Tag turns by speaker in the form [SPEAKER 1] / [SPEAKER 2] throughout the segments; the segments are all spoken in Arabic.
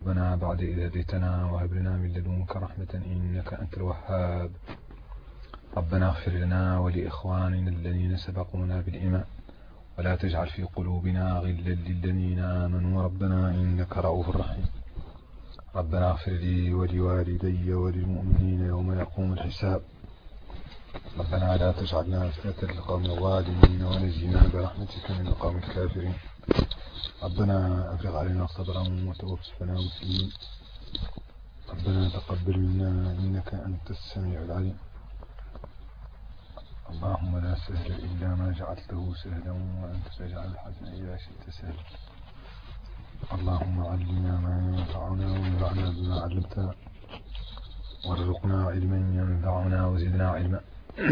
[SPEAKER 1] ربنا بعد إذ هديتنا وهب لنا من لدنك رحمة إنك أنت الوهاب. ربنا اغفر لنا ولإخواننا الذين سبقونا بالإيمان ولا تجعل في قلوبنا غلا للذين آمنوا ربنا إنك رؤوف رحيم. ربنا اغفر لي ولوالدي وللمؤمنين يوم يقوم الحساب. ربنا لا تجعلنا فتنة للقوم الظالمين ونجنا برحمتك من القوم الكافرين. ربنا أفرغ علينا صبرا وتوفنا مسلمين. ربنا تقبل منا إنك أنت السميع العليم. اللهم لا سهل إلا ما جعلته سهلا وأنت تجعل الحزن إذا شئت سهلا. اللهم علمنا ما ينفعنا وانفعنا بما علمتنا وارزقنا علما ينفعنا وزدنا علما.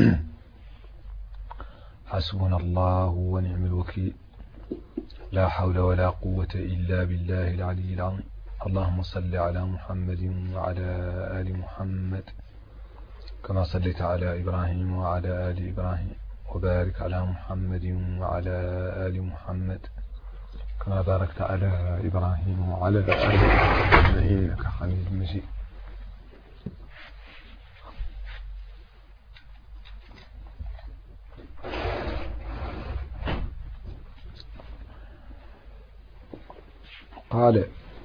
[SPEAKER 1] حسبنا الله ونعم الوكيل. لا حول ولا قوة إلا بالله العلي العظيم. اللهم صل على محمد وعلى آل محمد كما صليت على إبراهيم وعلى آل إبراهيم وبارك على محمد وعلى آل محمد كما باركت على إبراهيم وعلى آل إبراهيم إنك حميد مجيد. قال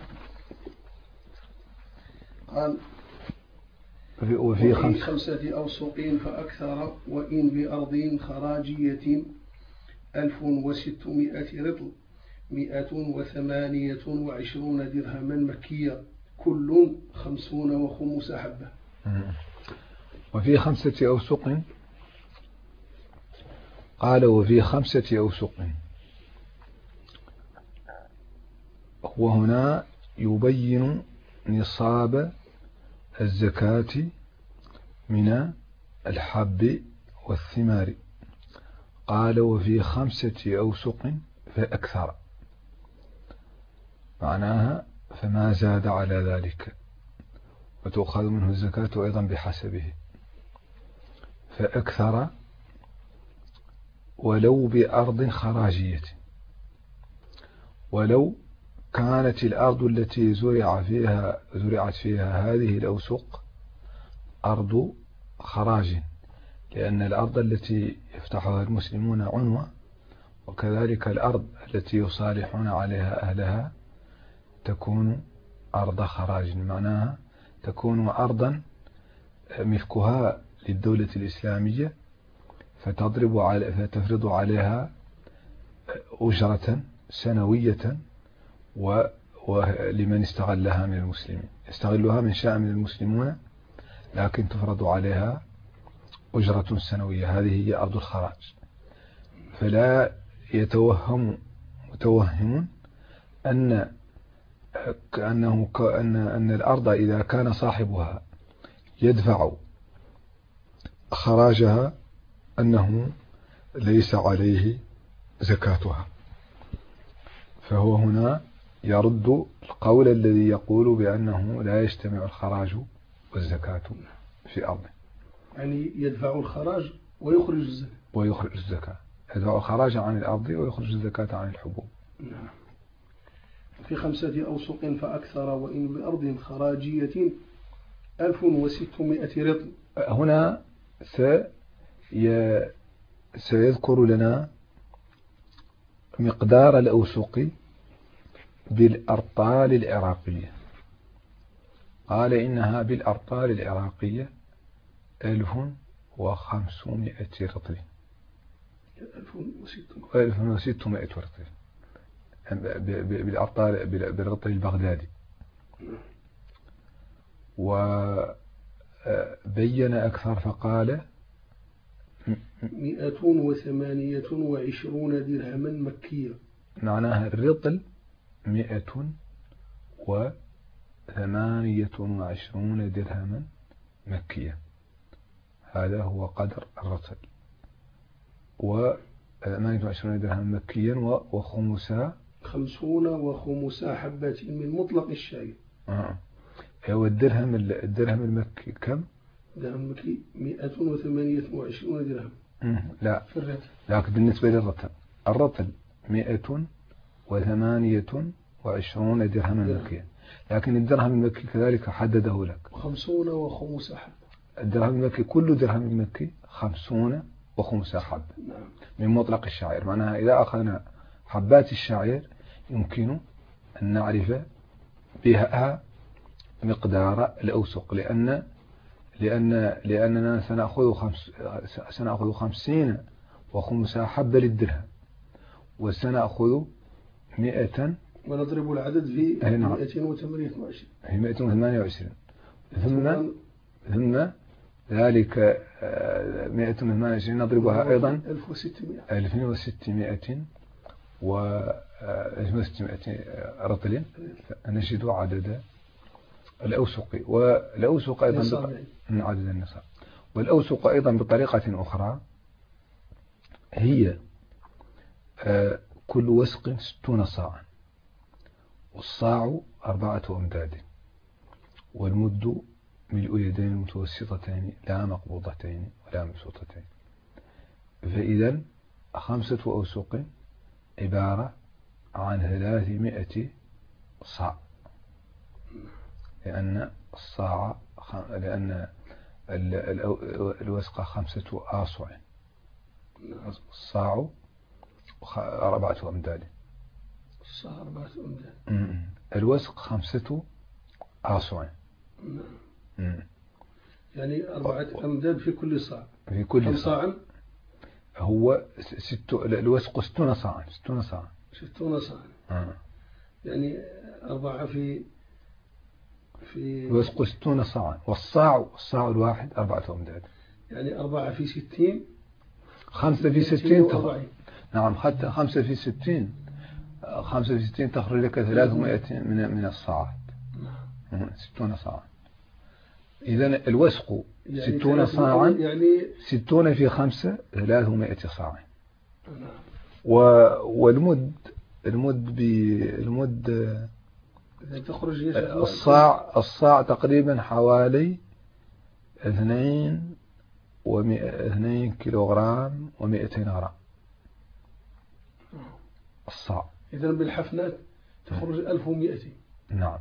[SPEAKER 1] وفي
[SPEAKER 2] خمسة أوسق فأكثر وإن بأرض خراجية 1600 رطل 128 درهما مكية كل 50 وخمس حبة.
[SPEAKER 1] وفي 5 أوسق. قال وفي 5 أوسق. وهنا يبين نصاب الزكاة من الحب والثمار. قال وفي 5 أوسق فأكثر، معناها فما زاد على ذلك، وتؤخذ منه الزكاة أيضا بحسبه. فأكثر ولو بأرض خراجية، ولو كانت الأرض التي زرعت فيها هذه الأوسق أرض خراج، لأن الأرض التي يفتحها المسلمون عنوة، وكذلك الأرض التي يصالحون عليها أهلها تكون أرض خراج، معناها تكون أرضا ملكها للدولة الإسلامية فتفرض عليها أجرة سنوية ولمن استغلها من المسلمين، يستغلها من شاء من المسلمون، لكن تفرض عليها أجرة سنوية. هذه هي أرض الخراج. فلا يتوهم متوهم أن الأرض إذا كان صاحبها يدفع خراجها أنه ليس عليه زكاتها. فهو هنا يرد القول الذي يقول بأنه لا يجتمع الخراج والزكاة في أرضه،
[SPEAKER 2] يعني يدفع الخراج ويخرج
[SPEAKER 1] الزكاة. يدفع الخراج عن الأرض ويخرج الزكاة عن الحبوب.
[SPEAKER 2] نعم. في 5 أوسق فأكثر وإن بأرض خراجية 1600 رطل.
[SPEAKER 1] هنا سيذكر لنا مقدار الأوسق بالأرطال العراقية. قال إنها بالأرطال العراقية 1500 رطل 1600 رطل بالرطل البغدادي. وبين أكثر فقال
[SPEAKER 2] 128 درهما مكية،
[SPEAKER 1] معناها الرطل 128 درهما مكية. هذا هو قدر الرطل. 128 درهما مكيا وخمسا
[SPEAKER 2] 50 وخمس حبة من مطلق الشعير.
[SPEAKER 1] هو الدرهم المكي كم؟
[SPEAKER 2] درهم المكي 128 درهم.
[SPEAKER 1] لا، لكن بالنسبة للرطل، الرطل 128 درهما مكيا. لكن الدرهم المكي كذلك حدده لك
[SPEAKER 2] 50 وخمس حبة.
[SPEAKER 1] الدرهم المكي كل درهم مكي 50 وخمس حبة
[SPEAKER 2] نعم.
[SPEAKER 1] من مطلق الشعير. معناها إذا أخذنا حبات الشعير يمكن أن نعرف بها مقدار الأوسق، لأننا سنأخذ 50 وخمس حبة للدرهم، وسنأخذ 100
[SPEAKER 2] ونضرب العدد في 228
[SPEAKER 1] هي 228 ثم ذلك 128 نضربها أيضا 1600 و 1600 رطل نجد عدد الأوسق. والأوسق أيضا عدد النصاب. والأوسق أيضا بطريقة أخرى هي كل وسق 60 صاعا، والصاع 4 أمداد، والمد ملء يدين متوسطتين لا مقبوضتين ولا مبسوطتين. فإذا 5 أوسق عبارة عن 300 صاع، لأن الوسق 5 آصع، الصاع 4 أمداد،
[SPEAKER 2] الصاع 4 أمداد،
[SPEAKER 1] الوسق 5 آصع.
[SPEAKER 2] يعني 4 أمداد في كل صاع.
[SPEAKER 1] في كل صاع هو الوسق 60 صاعا.
[SPEAKER 2] 60 صاعا. يعني 4 في
[SPEAKER 1] الوسق 60 صاعا، والصاع الواحد 4 أمداد،
[SPEAKER 2] يعني 4 في 60،
[SPEAKER 1] 5 في 60 نعم، حتى 5 في 60 تخرج لك 300 من الصاعات. 60 صاعا. إذن الوسق 60 صاعا، يعني 60 في 5 300 صاعا. والمد
[SPEAKER 2] تخرج
[SPEAKER 1] الصاع تقريبا حوالي 2 كيلوغرام و200 غرام الصاع.
[SPEAKER 2] إذن بالحفنات تخرج 1200.
[SPEAKER 1] نعم.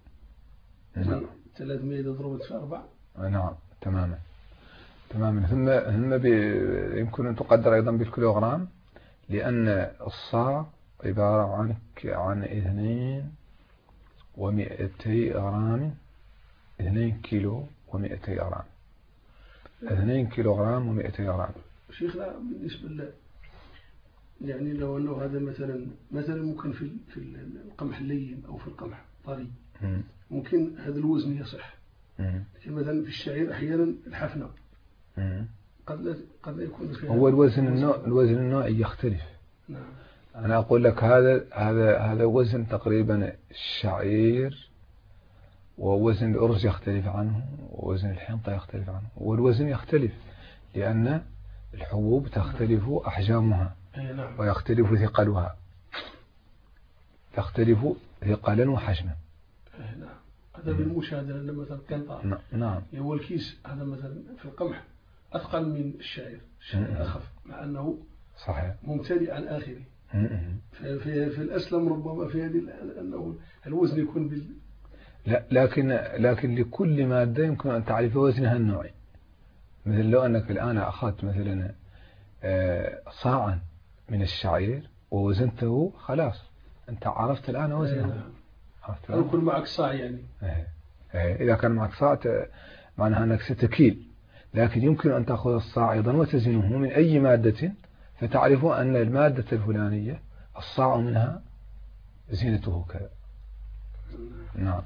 [SPEAKER 2] 300 ضربت في 4.
[SPEAKER 1] نعم تماما. ثم يمكن أن تقدر أيضا بالكيلوغرام، لأن الصاع عبارة عن 2 و200 غرام، 2 كيلو و200 غرام، 2 كيلوغرام و200 غرام.
[SPEAKER 2] شيخنا بالنسبة يعني لو أنه هذا مثلا ممكن في القمح اللين أو في القمح طري ممكن هذا الوزن يصح، لكن مثلا في الشعير أحيانا الحفنة قد لا يكون فيها.
[SPEAKER 1] هو الوزن النوعي يختلف.
[SPEAKER 2] نعم.
[SPEAKER 1] أنا أقول لك هذا وزن تقريبا الشعير، ووزن الأرز يختلف عنه، ووزن الحنطة يختلف عنه، والوزن يختلف لأن الحبوب تختلف أحجامها ويختلف ثقلها، تختلف ثقلا وحجما.
[SPEAKER 2] نعم. هذا بالمشاهدة، لأن مثلا قنطار
[SPEAKER 1] نعم
[SPEAKER 2] هو الكيس هذا مثلا في القمح أثقل من الشعير أخف، مع أنه
[SPEAKER 1] صحيح
[SPEAKER 2] ممتلئ عن آخره. في الأسلم ربما في هذه أنه الوزن يكون
[SPEAKER 1] لا، لكن لكل مادة يمكن أن تعرف وزنها النوعي. مثل لو أنك الآن أخذت مثلا صاعا من الشعير ووزنته، خلاص أنت عرفت الآن وزنه.
[SPEAKER 2] يكون معك صاع يعني.
[SPEAKER 1] إذا كان معك صاع معناها أنك ستكيل، لكن يمكن أن تأخذ الصاع أيضا وتزنه من أي مادة، فتعرف أن المادة الفلانية الصاع منها زينته كذا. نعم.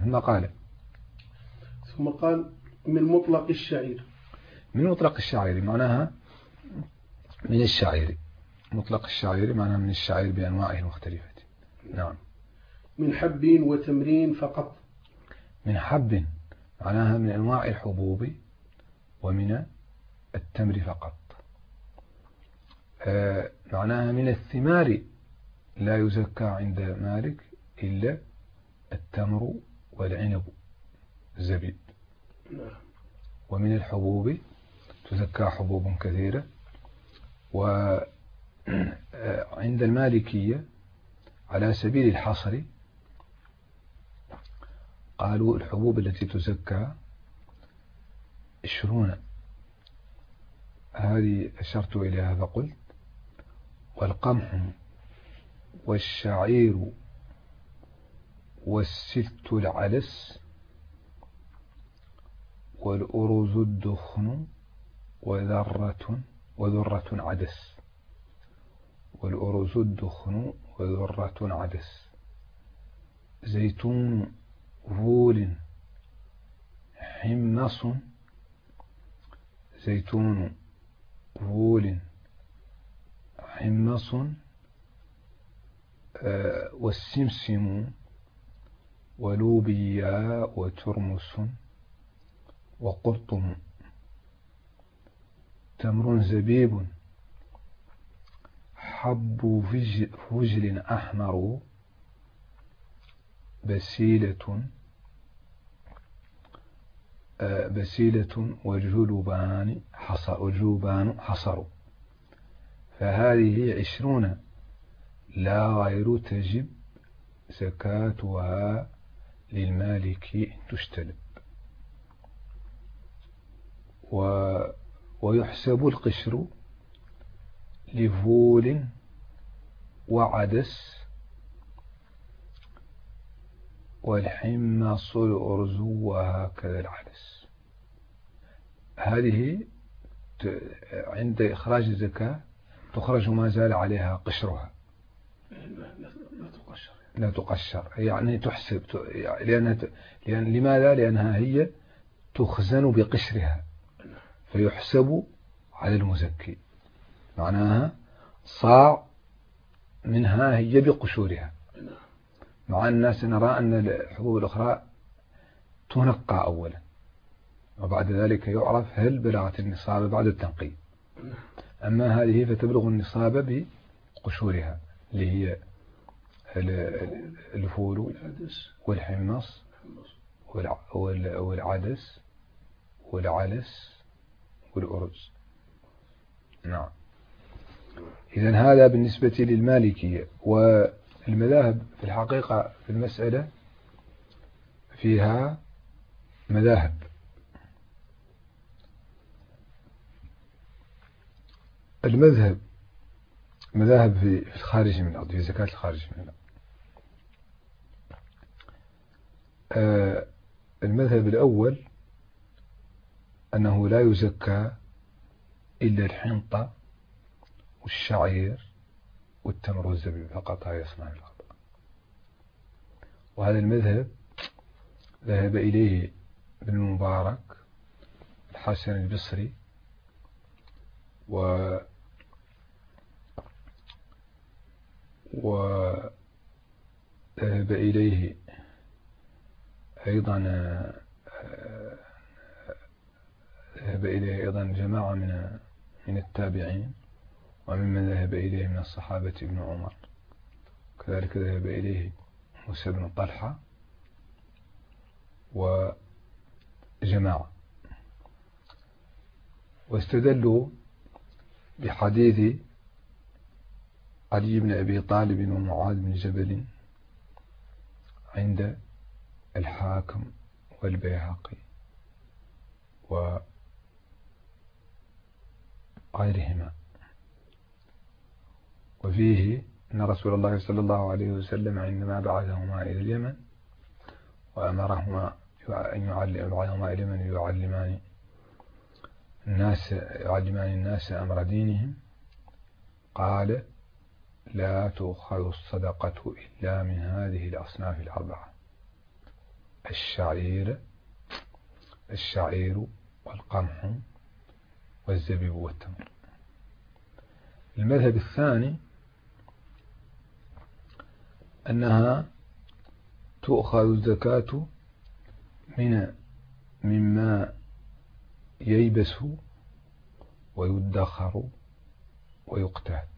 [SPEAKER 2] ثم قال من مطلق الشعير.
[SPEAKER 1] من مطلق الشعير معناها من الشعير. مطلق الشعير معناها من الشعير بأنواعه المختلفة. نعم.
[SPEAKER 2] من حب وتمرين فقط.
[SPEAKER 1] من حب معناها من أنواع الحبوب، ومن التمر فقط. معناها من الثمار لا يزكى عند مالك إلا التمر والعنب الزبيب. ومن الحبوب تزكى حبوب كثيرة. وعند المالكية على سبيل الحصر قالوا الحبوب التي تزكى 20. هذه أشرت إليها فقلت: والقمح والشعير والست العدس والأرز الدخن وذرة عدس. والأرز الدخن وذرة عدس. زيتون فول حمص. زيتون فول حمص والسمسم ولوبيا وترمس وقرطم. تمر زبيب حب فجل أحمر بسيلة وجلبان حصر. فهذه 20 لا غير تجب زكاتها للمالك تجتلب. ويحسب القشر لفول وعدس والحمص الأرز وهكذا العدس. هذه عند إخراج الزكاة تخرج ما زال عليها قشرها، لا تقشر، يعني تحسب، لماذا؟ لأنها هي تخزن بقشرها فيحسب على المزكي، معناها صاع منها هي بقشورها. مع الناس نرى أن الحبوب الأخرى تنقى أولا وبعد ذلك يعرف هل بلغت النصاب بعد التنقية. أما هذه فتبلغ النصاب بقشورها اللي هي الفول والحمص والعدس والعلس والأرز. نعم. إذن هذا بالنسبة للمالكية. والمذاهب في الحقيقة في المسألة فيها مذاهب. مذاهب في الخارج من الأرض، في زكاة الخارج من الأرض. المذهب الأول أنه لا يزكى إلا الحنطة والشعير والتمر والزبيب فقط، هاي أصناف الأرض. وهذا المذهب ذهب إليه ابن المبارك، الحسن البصري، وذهب إليه أيضا جماعة من التابعين، وممن ذهب إليه من الصحابة ابن عمر، كذلك ذهب إليه موسى بن طلحة وجماعة. واستدلوا بحديث علي بن أبي طالب ومعاذ بن جبل عند الحاكم والبيهقي وغيرهما، وفيه أن رسول الله صلى الله عليه وسلم عندما بعثهما إلى اليمن وأمرهما أن يبعثهما إلى اليمن يعلمان الناس أمر دينهم، قال: لا تؤخذ الصدقة إلا من هذه الأصناف الأربعة: الشعير والقمح والزبيب والتمر. المذهب الثاني أنها تؤخذ الزكاة مما ييبس ويدخر ويقتات.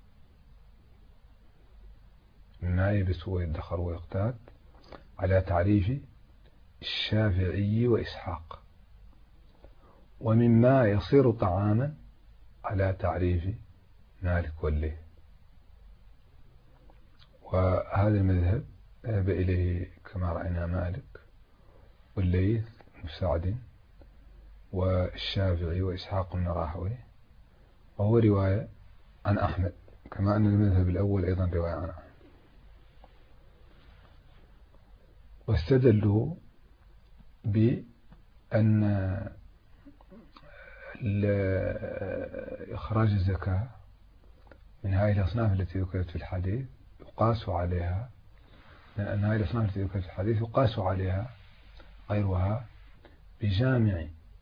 [SPEAKER 1] مما ييبس ويدخر ويقتات على تعريف الشافعي وإسحاق، ومما يصير طعاما على تعريف مالك والليث. وهذا المذهب ذهب إليه كما رأينا مالك والليث بن سعد والشافعي وإسحاق بن راهويه، وهو رواية عن أحمد، كما أن المذهب الأول أيضا رواية عن أحمد. واستدلوا بأن إخراج الزكاة من هذه الأصناف التي ذكرت في الحديث يقاس عليها، لأن هذه الأصناف التي ذكرت في الحديث يقاس عليها غيرها بجامع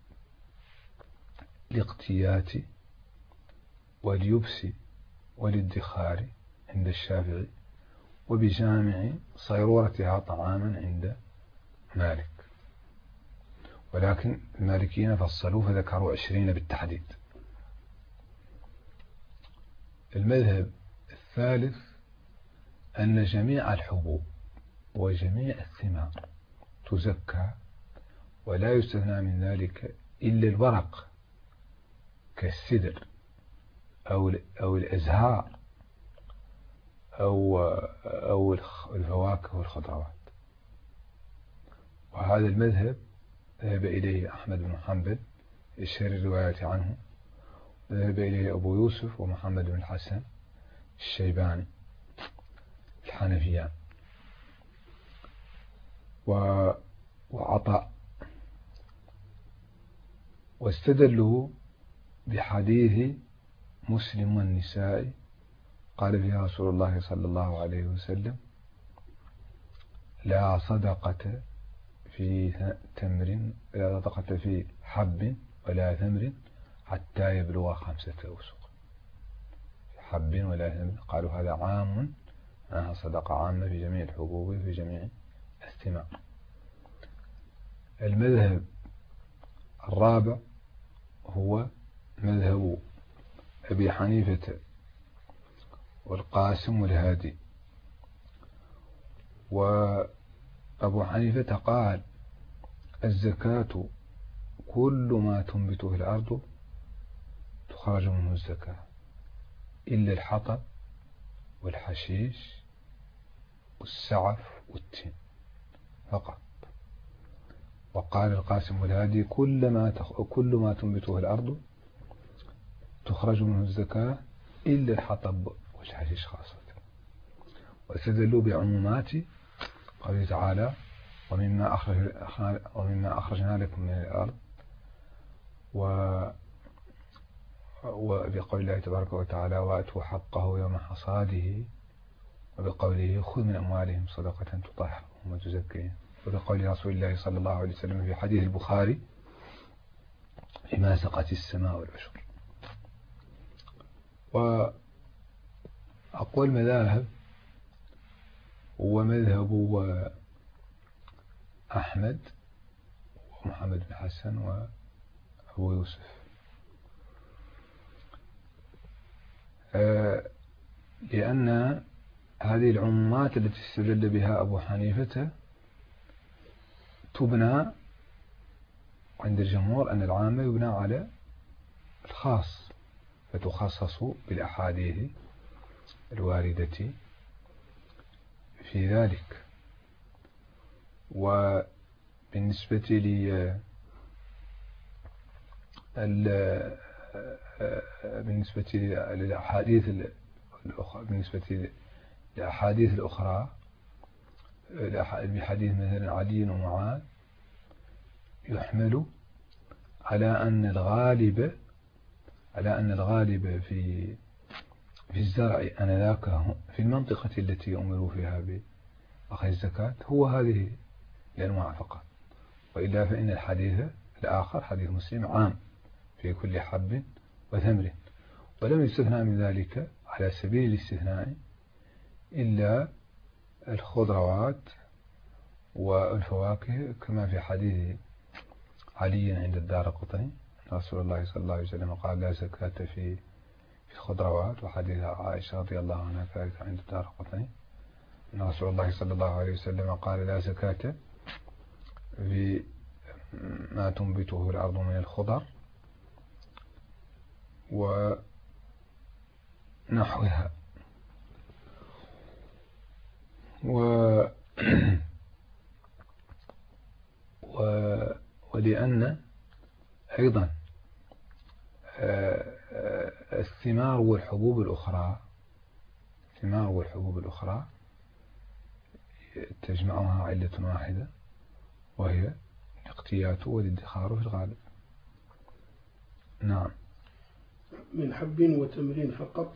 [SPEAKER 1] الاقتيات واليبس والادخار عند الشافعي، وبجامع صيرورتها طعاما عند مالك. ولكن المالكيين فصلوا فذكروا 20 بالتحديد. المذهب الثالث أن جميع الحبوب وجميع الثمار تزكى، ولا يستثنى من ذلك إلا الورق كالسدر أو الأزهار أو الفواكه والخضروات. وهذا المذهب ذهب إليه أحمد بن حنبل يشهر الرواية عنه، ذهب إليه أبو يوسف ومحمد بن الحسن الشيباني الحنفيان وعطاء. واستدلوا بحديث مسلم والنساء قال فيها رسول الله صلى الله عليه وسلم: لا صدقة في تمر، لا صدقة في حب ولا تمر حتى يبلغ 5 أوسق. حب ولا تمر، قالوا هذا عام، أنها صدقة عامة في جميع الحبوب وفي جميع الثمار. المذهب الرابع هو مذهب أبي حنيفة والقاسم والهادي. وأبو حنيفة قال: الزكاة كل ما تنبته الأرض تخرج منه الزكاة إلا الحطب والحشيش والسعف والتين فقط. وقال القاسم والهادي: كل ما تنبته الأرض تخرج منه الزكاة إلا الحطب والحشيش خاصة. واستدلوا بعمومات قوله تعالى: ومما أخرجنا لكم من الأرض، وبقول الله تبارك وتعالى: وآتوا حقه يوم حصاده، وبقوله: خذ من أموالهم صدقة تطهرهم وتزكيهم، وبقول رسول الله صلى الله عليه وسلم في حديث البخاري: فيما سقت السماء والعشر. وأقوى المذاهب هو مذهب أحمد ومحمد بن حسن وأبو يوسف، لأن هذه العمومات التي استدل بها أبو حنيفة تبنى عند الجمهور أن العامة يبنى على الخاص، فتخصص بالأحاديث الواردة في ذلك. وبالنسبة للأحاديث الأخرى بحديث مثلا علي ومعاذ يحمل على أن الغالب في الزرع آنذاك في المنطقة التي أمروا فيها بأخذ الزكاة هو هذه الأنواع فقط، وإلا فإن الحديث الآخر حديث مسلم عام في كل حب وثمر، ولم يستثنى من ذلك على سبيل الاستثناء إلا الخضروات والفواكه، كما في حديث علي عند الدارقطني رسول الله صلى الله عليه وسلم قال: لا زكاة في الخضروات. وحديث عائشة رضي الله عنها كذلك عند الدارقطني أن رسول الله صلى الله عليه وسلم قال: لا زكاة في ما تنبته الأرض من الخضر ونحوها. ولأن أيضا الثمار والحبوب الأخرى تجمعها علة واحدة، وهي الاقتيات والادخار في الغالب. نعم.
[SPEAKER 2] من حب وتمر فقط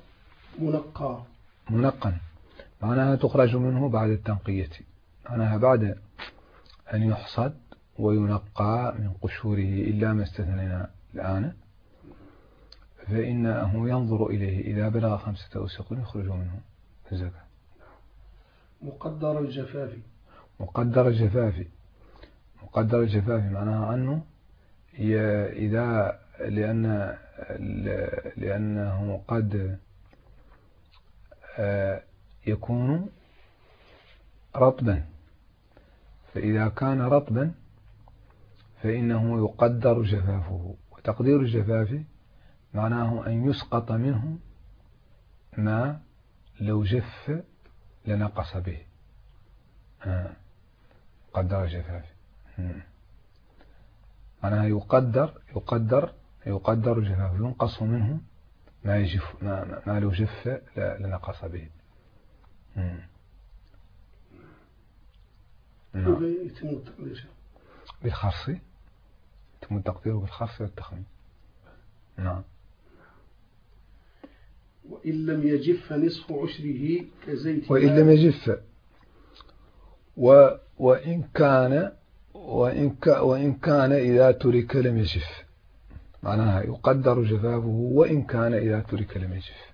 [SPEAKER 1] منقا معناها تخرج منه بعد التنقية، معناها بعد أن يحصد وينقى من قشوره إلا ما استثنينا الآن، فإنه ينظر إليه إذا بلغ 5 أوسق يخرج منه الزكاة.
[SPEAKER 2] مقدر
[SPEAKER 1] الجفاف معناها أنه لأنه قد يكون رطبا، فإذا كان رطبا فإنه يقدر جفافه، وتقدير الجفاف معناه أن يسقط منه ما لو جف لنقص به. قدر الجفاف معناها يقدر الجفاف، ينقص منه ما لو جف لنقص به.
[SPEAKER 2] كيف يتم التقدير؟
[SPEAKER 1] بالخرص، يتم التقدير بالخرص والتخمين. نعم.
[SPEAKER 2] وإن لم يجف نصف عشره كزيت،
[SPEAKER 1] وإن لم يجف وإن كان إذا ترك لم يجف، معناها يقدر جفافه وإن كان إذا ترك لم يجف.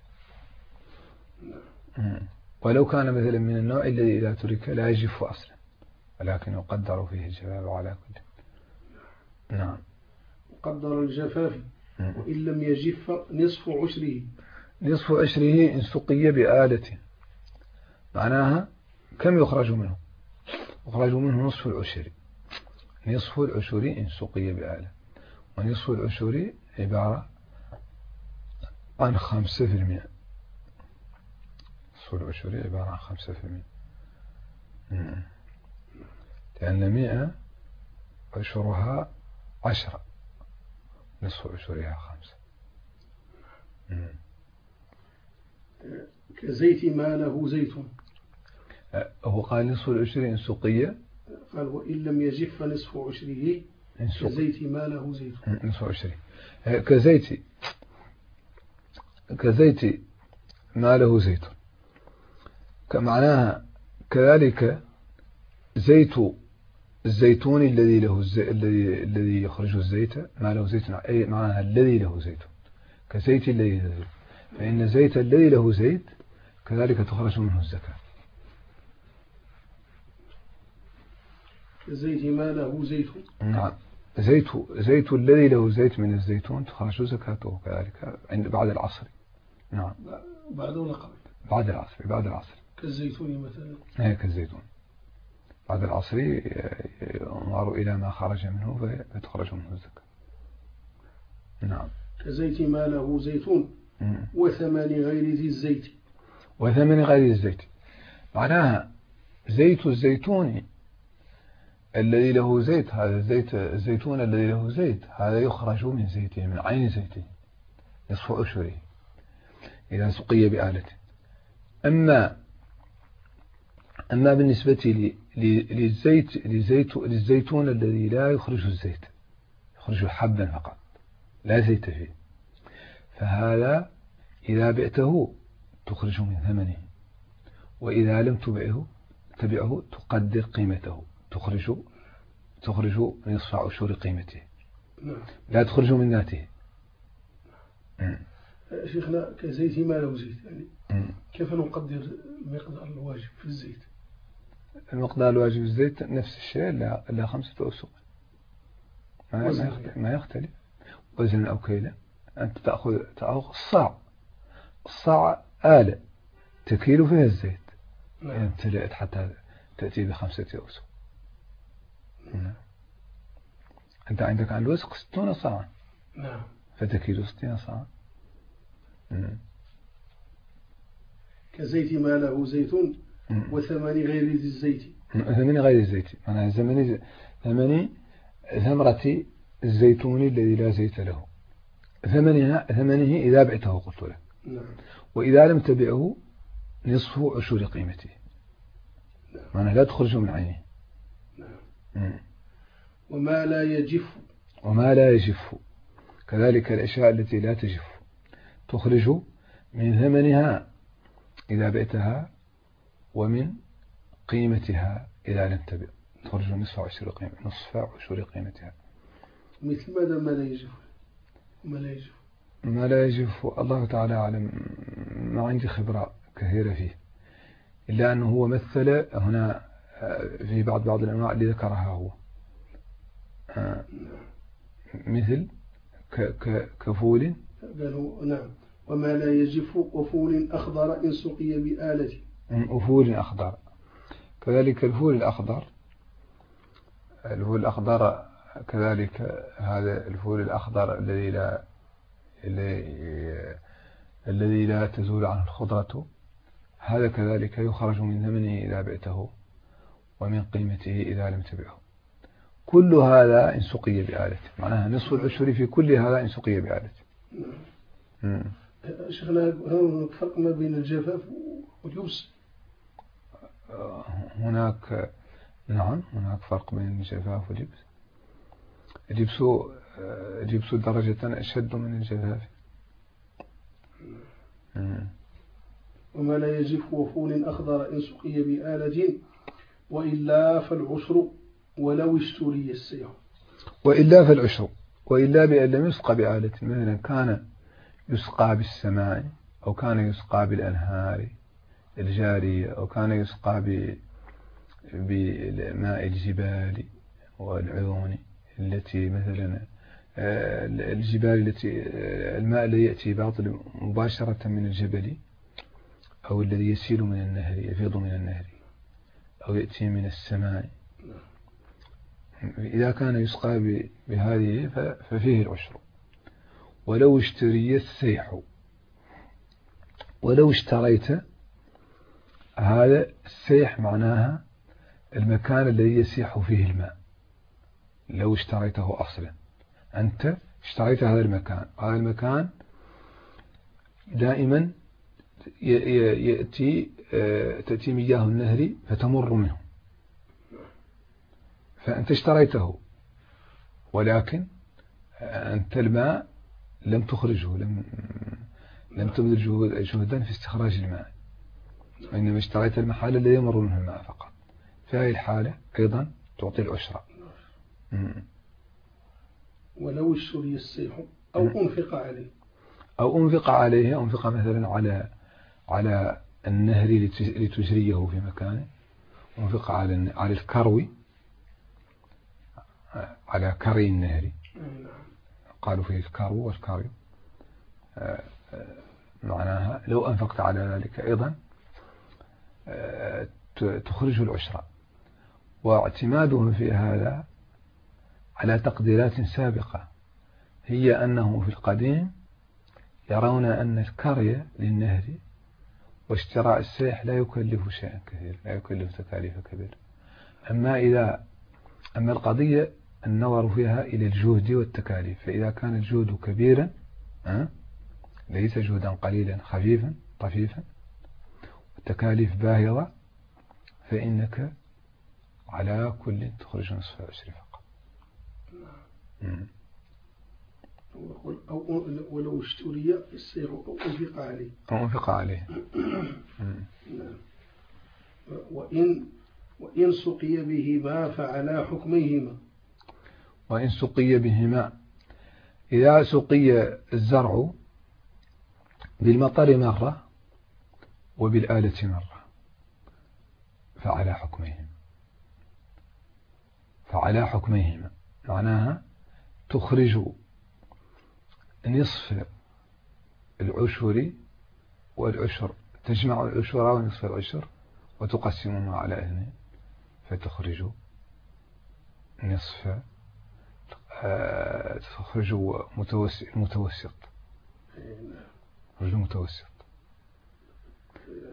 [SPEAKER 1] ولو كان مثلا من النوع الذي إذا ترك لا يجف أصلا، ولكن يقدر فيه الجفاف على كل. نعم.
[SPEAKER 2] مقدر الجفاف. وإن لم يجف نصف عشره
[SPEAKER 1] إن سقي بآلة، معناها كم يخرج منه؟ يخرج منه نصف العشر إن سقي بآلة، ونصف العشر عبارة عن 5%. نصف العشر عبارة عن 5%، لأن 100 عشرها 10، نصف عشرها 5.
[SPEAKER 2] كزيت ما له زيت.
[SPEAKER 1] هو قال نصف العشر إن سقي،
[SPEAKER 2] قال وإن لم يجف نصف عشره كزيت ما له زيت.
[SPEAKER 1] نصف عشره كزيت ما له زيت، معناها كذلك زيت الزيتون الذي له الذي يخرج الزيت ما له زيت، أي معناها الذي له زيت، كزيت الذي له زيت، فإن الزيت الذي له زيت كذلك تخرج منه الزكاة.
[SPEAKER 2] زيت ما له زيت.
[SPEAKER 1] نعم. زيت الذي له زيت من الزيتون تخرج زكاته كذلك بعد العصر. نعم.
[SPEAKER 2] بعد ولا قبل؟
[SPEAKER 1] بعد العصر.
[SPEAKER 2] كالزيتون مثلا.
[SPEAKER 1] كالزيتون بعد العصر ينظر إلى ما خرج منه فتخرج منه الزكاة. نعم.
[SPEAKER 2] كزيت ما له زيتون وثمن غير ذي الزيت.
[SPEAKER 1] معناها زيت الزيتون الذي له زيت، هذا الزيتون الذي له زيت هذا يخرج من زيته، من عين زيته، نصف عشره إذا سقي بآلة. أما بالنسبة للزيتون الذي لا يخرج الزيت، يخرج حبا فقط لا زيت فيه، فهذا إذا بعته تخرج من ثمنه، وإذا لم تبعه تقدر قيمته، تخرج نصف عشر قيمته، لا تخرج من ذاته.
[SPEAKER 2] شيخنا كزيت ما له زيت، يعني كيف نقدر المقدار الواجب في الزيت؟
[SPEAKER 1] المقدار الواجب في الزيت نفس الشيء، إلا 5 أوسق، ما يختلف وزن أو كيلة. أنت تأخذ الصاع آلة تكيل فيها الزيت، امتلئت حتى تأتي ب5 أوسق. أنت عندك عن الوسق 60 صاعا،
[SPEAKER 2] نعم،
[SPEAKER 1] فتكيل 60 صاعا.
[SPEAKER 2] كزيت ما له زيتون وثمن غير ذي الزيت.
[SPEAKER 1] ثمن غير الزيت، معناها ثمن ثمرة الزيتون الذي لا زيت له، ثمنه إذا بعته قلت لك. وإذا لم تبعه نصف عشر قيمته، معنى لا تخرج من عينه.
[SPEAKER 2] وما لا يجف
[SPEAKER 1] كذلك الأشياء التي لا تجف تخرج من ثمنها إذا بعتها ومن قيمتها إذا لم تبع، تخرج نصف عشر قيمتها.
[SPEAKER 2] مثل ماذا ما لا يجف؟
[SPEAKER 1] ما لا يجف الله تعالى أعلم، ما عندي خبرة كثيرة فيه، إلا أنه هو مثل هنا في بعض الأنواع اللي ذكرها هو، مثل كفول.
[SPEAKER 2] نعم. وما لا يجف وفول أخضر إن سقي بآلة.
[SPEAKER 1] وفول أخضر كذلك الفول الأخضر كذلك، هذا الفول الأخضر الذي لا تزول عنه الخضرة، هذا كذلك يخرج من ثمنه إذا بعته ومن قيمته إذا لم تبعه. كل هذا إن سقي بآلة، معناها نصف العشر في كل هذا إن سقي بآلة.
[SPEAKER 2] شيخنا هناك فرق ما بين الجفاف واليبس؟
[SPEAKER 1] هناك فرق بين الجفاف واليبس. اليبس درجة أشد من الجفاف.
[SPEAKER 2] وما لا يجف وفول أخضر إن سقي بآلة وإلا فالعشر ولو اشتري السيف.
[SPEAKER 1] وإلا فالعشر، وإلا بأن لم يسقى بآلة، مثلا كان يسقى بالسماء، أو كان يسقى بالأنهار الجارية، أو كان يسقى بماء الجبال والعيون التي مثلا الجبال التي الماء الذي يأتي باطل مباشرة من الجبل، أو الذي يسيل من النهر يفيض من النهر، أو يأتي من السماء. إذا كان يسقى بهذه ففيه العشر. ولو اشتري السيح، ولو اشتريت، هذا السيح معناها المكان الذي يسيح فيه الماء. لو اشتريته أصلا، أنت اشتريت هذا المكان، هذا المكان دائما تأتي مياه النهر فتمر منه، فأنت اشتريته، ولكن أنت الماء لم تخرجه، لم تبذل جهدا في استخراج الماء، وإنما اشتريت المحل الذي يمر منه الماء فقط. في هذه الحالة أيضا تعطي العشرة.
[SPEAKER 2] ولو اشتري السيح أو أنفق عليه،
[SPEAKER 1] أنفق مثلا على النهر لتجريه في مكانه، أنفق على الكرو، على كري النهر، قالوا فيه الكرو والكري، معناها لو أنفقت على ذلك أيضا تخرج العشرة. واعتمادهم في هذا على تقديرات سابقة، هي أنه في القديم يرون أن الكري للنهر واشتراء السيح لا يكلف شيئا كثير، لا يكلف تكاليف كبيرة. أما القضية النظر فيها إلى الجهد والتكاليف، فإذا كان الجهد كبيرا ليس جهدا قليلا خفيفا طفيفا، والتكاليف باهظة، فإنك على كل تخرج نصف العشر فقط.
[SPEAKER 2] ولو اشتري السيح أو أنفق عليه. وإن سقي بهما فعلى حكميهما.
[SPEAKER 1] وإن سقي بهما، إذا سقي الزرع بالمطر مرة وبالآلة مرة فعلى حكميهما، معناها تخرج نصف العشر والعشر، تجمع العشر ونصف العشر وتقسمها على اثنين فتخرج نصف، تخرج المتوسط.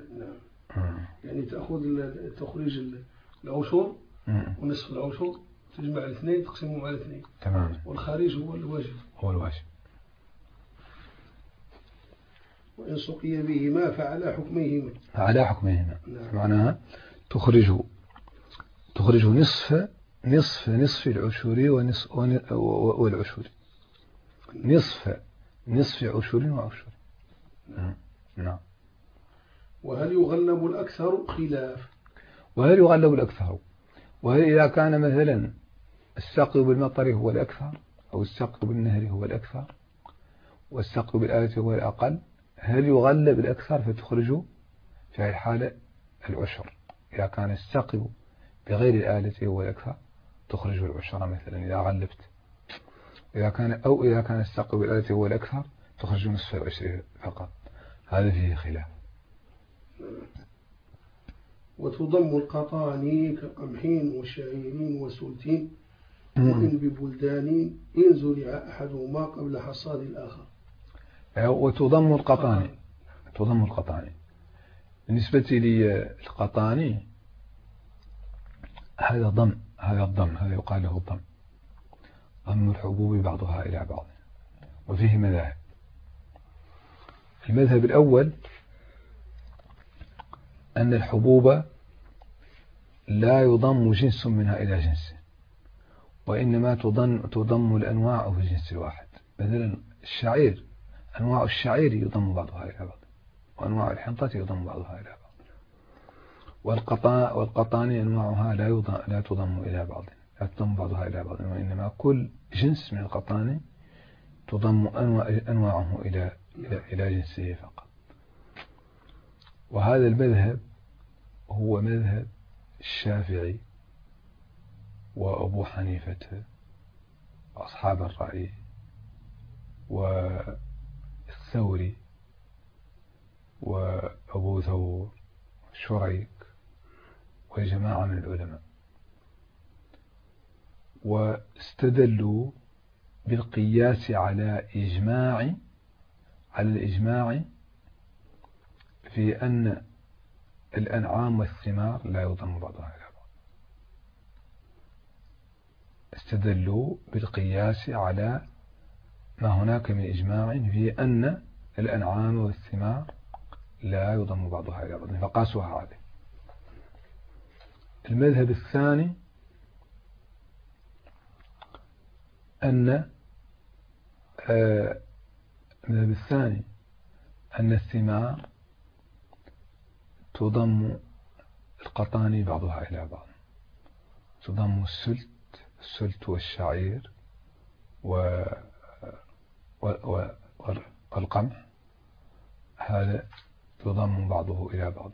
[SPEAKER 2] يعني تأخذ تخرج العشر ونصف العشر تجمع الاثنين تقسمهم على اثنين
[SPEAKER 1] تماما.
[SPEAKER 2] والخارج هو الواجب.
[SPEAKER 1] هو الواجب.
[SPEAKER 2] وإن سقي بهما فعلى حكمهما.
[SPEAKER 1] على حكمهما.
[SPEAKER 2] نعم.
[SPEAKER 1] معناها تخرج نصف العشر والعشر، نصف عشر وعشر. نعم.
[SPEAKER 2] وهل يغلب الأكثر خلاف؟
[SPEAKER 1] وهل يغلب الأكثر، وهل إذا كان مثلا السقي بالمطر هو الأكثر، أو السقي بالنهر هو الأكثر، والسقي بالآلة هو الأقل، هل يغلب الأكثر فتخرج في هذه الحالة العشر؟ إذا كان السقي بغير الآلة هو الأكثر تخرج العشر مثلا إذا غلبت. إذا كان السقي بالآلة هو الأكثر تخرج نصف العشر فقط. هذا فيه خلاف.
[SPEAKER 2] وتضم القطان كقمحين وشعيرين وسلتين وإن ببلدان إن زرع أحدهما قبل حصاد الآخر.
[SPEAKER 1] وتضم القطان. بالنسبة للقطان هذا الضم هذا يقال له ضم الحبوب بعضها إلى بعض. وفيه مذاهب. المذهب الأول أن الحبوب لا يضم جنس منها إلى جنس، وإنما تضم الأنواع في الجنس الواحد. مثلا الشعير، أنواع الشعير يضم بعضها إلى بعض، وأنواع الحنطة يضم بعضها إلى بعض. والقطان أنواعها لا تضم إلى بعض، لا تضم بعضها إلى بعض، وإنما كل جنس من القطان تضم أنواعه إلى جنسه فقط. وهذا المذهب هو مذهب الشافعي وأبو حنيفة وأصحاب الرأي والثوري وأبو ثور شريك وجماعة من العلماء. واستدلوا بالقياس على الإجماع في أن الأنعام والثمار لا يضم بعضها إلى بعض. استدلوا بالقياس على ما هناك من إجماع في أن الأنعام والثمار لا يضم بعضها إلى بعض، فقاسوها عليه. المذهب الثاني أن الثمار تضم القطان بعضها إلى بعض، تضم السلت والشعير والقمح، هذا يضم بعضه إلى بعض.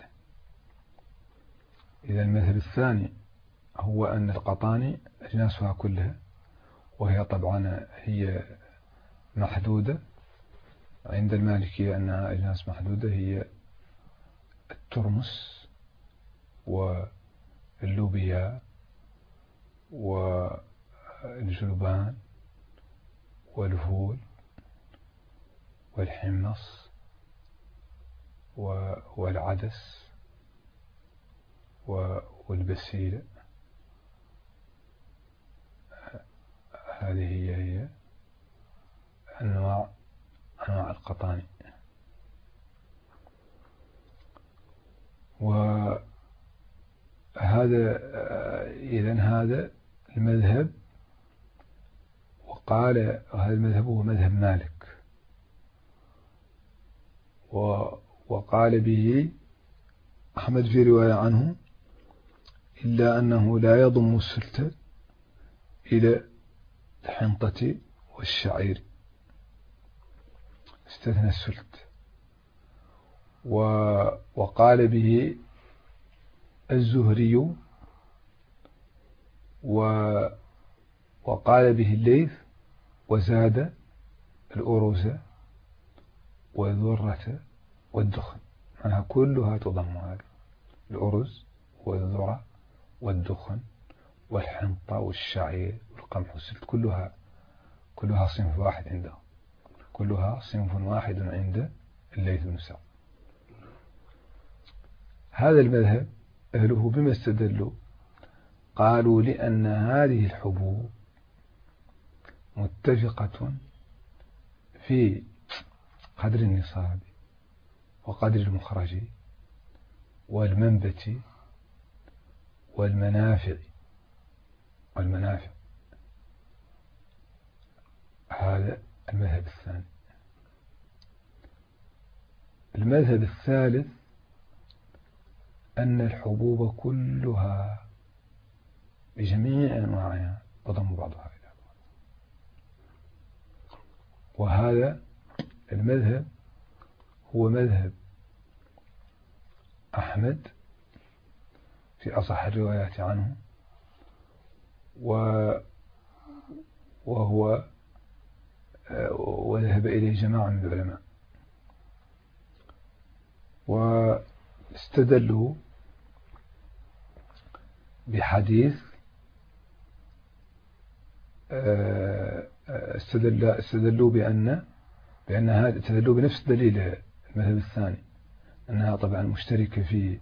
[SPEAKER 1] إذا المذهب الثاني هو أن القطان أجناسها كلها، وهي طبعا هي محدودة عند المالكية، أنها أجناس محدودة، هي الترمس واللوبيا والجلبان والفول والحمص والعدس والبسيلة. هذه هي أنواع القطان. هذا المذهب، وقال هذا المذهب هو مذهب مالك، وقال به أحمد في رواية عنه، إلا أنه لا يضم السلت إلى الحنطة والشعير، استثنى السلت. وقال به الزهري، وقال به الليث، وزاد الأرز والذرة والدخن، معناها كلها تضم، هذا الأرز والذرة والدخن والحنطة والشعير والقمح والسلت، كلها صنف واحد عنده، كلها صنف واحد عند الليث بن سعد. هذا المذهب أهله بما استدلوا؟ قالوا لأن هذه الحبوب متفقة في قدر النصاب وقدر المخرج والمنبت والمنافع. هذا المذهب الثاني. المذهب الثالث أن الحبوب كلها بجميع أنواعها تضم بعضها إلى بعض، وهذا المذهب هو مذهب أحمد في أصح الروايات عنه، وذهب إليه جماعة من العلماء، واستدلوا بحديث استدلوا بأن هذا، استدلوا بنفس دليل المذهب الثاني، أنها طبعا مشتركة في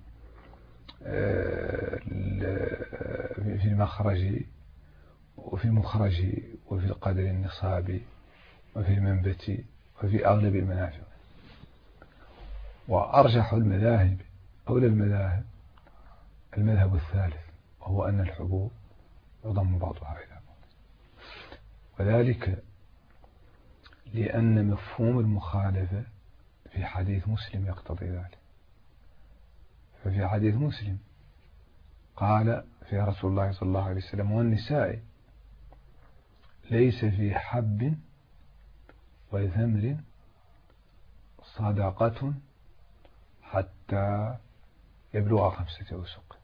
[SPEAKER 1] المخرج وفي المخرج وفي القدر النصابي وفي المنبت وفي أغلب المنافع. وأرجح المذاهب أولى المذاهب المذهب الثالث، وهو أن الحبوب يضم بعضها إلى بعض، وذلك لأن مفهوم المخالفة في حديث مسلم يقتضي ذلك. ففي حديث مسلم قال في رسول الله صلى الله عليه وسلم: والنساء ليس في حب وثمر صدقة حتى يبلغ 5 أوسق.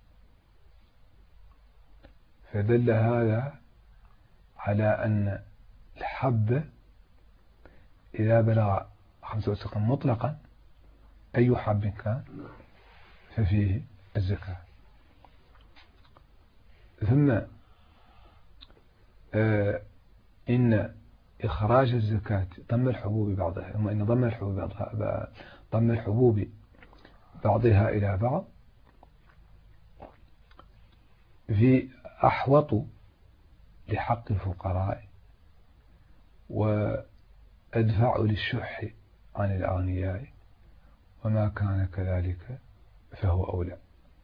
[SPEAKER 1] فدل هذا على أن الحب إذا بلغ 5 أوسق مطلقا، أي حب كان، ففيه الزكاة. ثم إن إخراج الزكاة ضم الحبوب بعضها، ثم إن ضم الحبوب بعضها إلى بعض في أحوط لحق الفقراء وأدفع للشح عن الأغنياء، وما كان كذلك فهو أولى.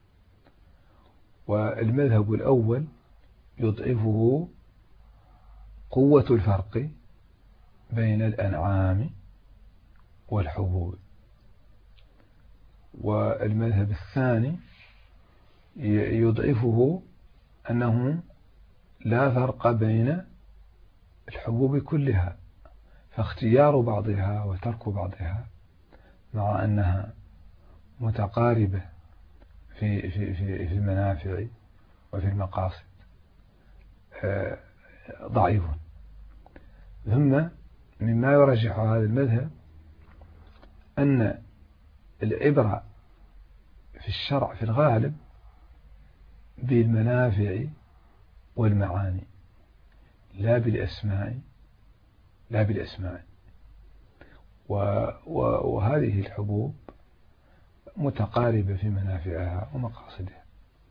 [SPEAKER 1] والمذهب الأول يضعفه قوة الفرق بين الأنعام والحبوب، والمذهب الثاني يضعفه أنه لا فرق بين الحبوب كلها، فاختيار بعضها وترك بعضها مع أنها متقاربة في المنافع وفي المقاصد ضعيف. ثم مما يرجح هذا المذهب أن العبرة في الشرع في الغالب بالمنافع والمعاني لا بالأسماء. وهذه الحبوب متقاربة في منافعها ومقاصدها.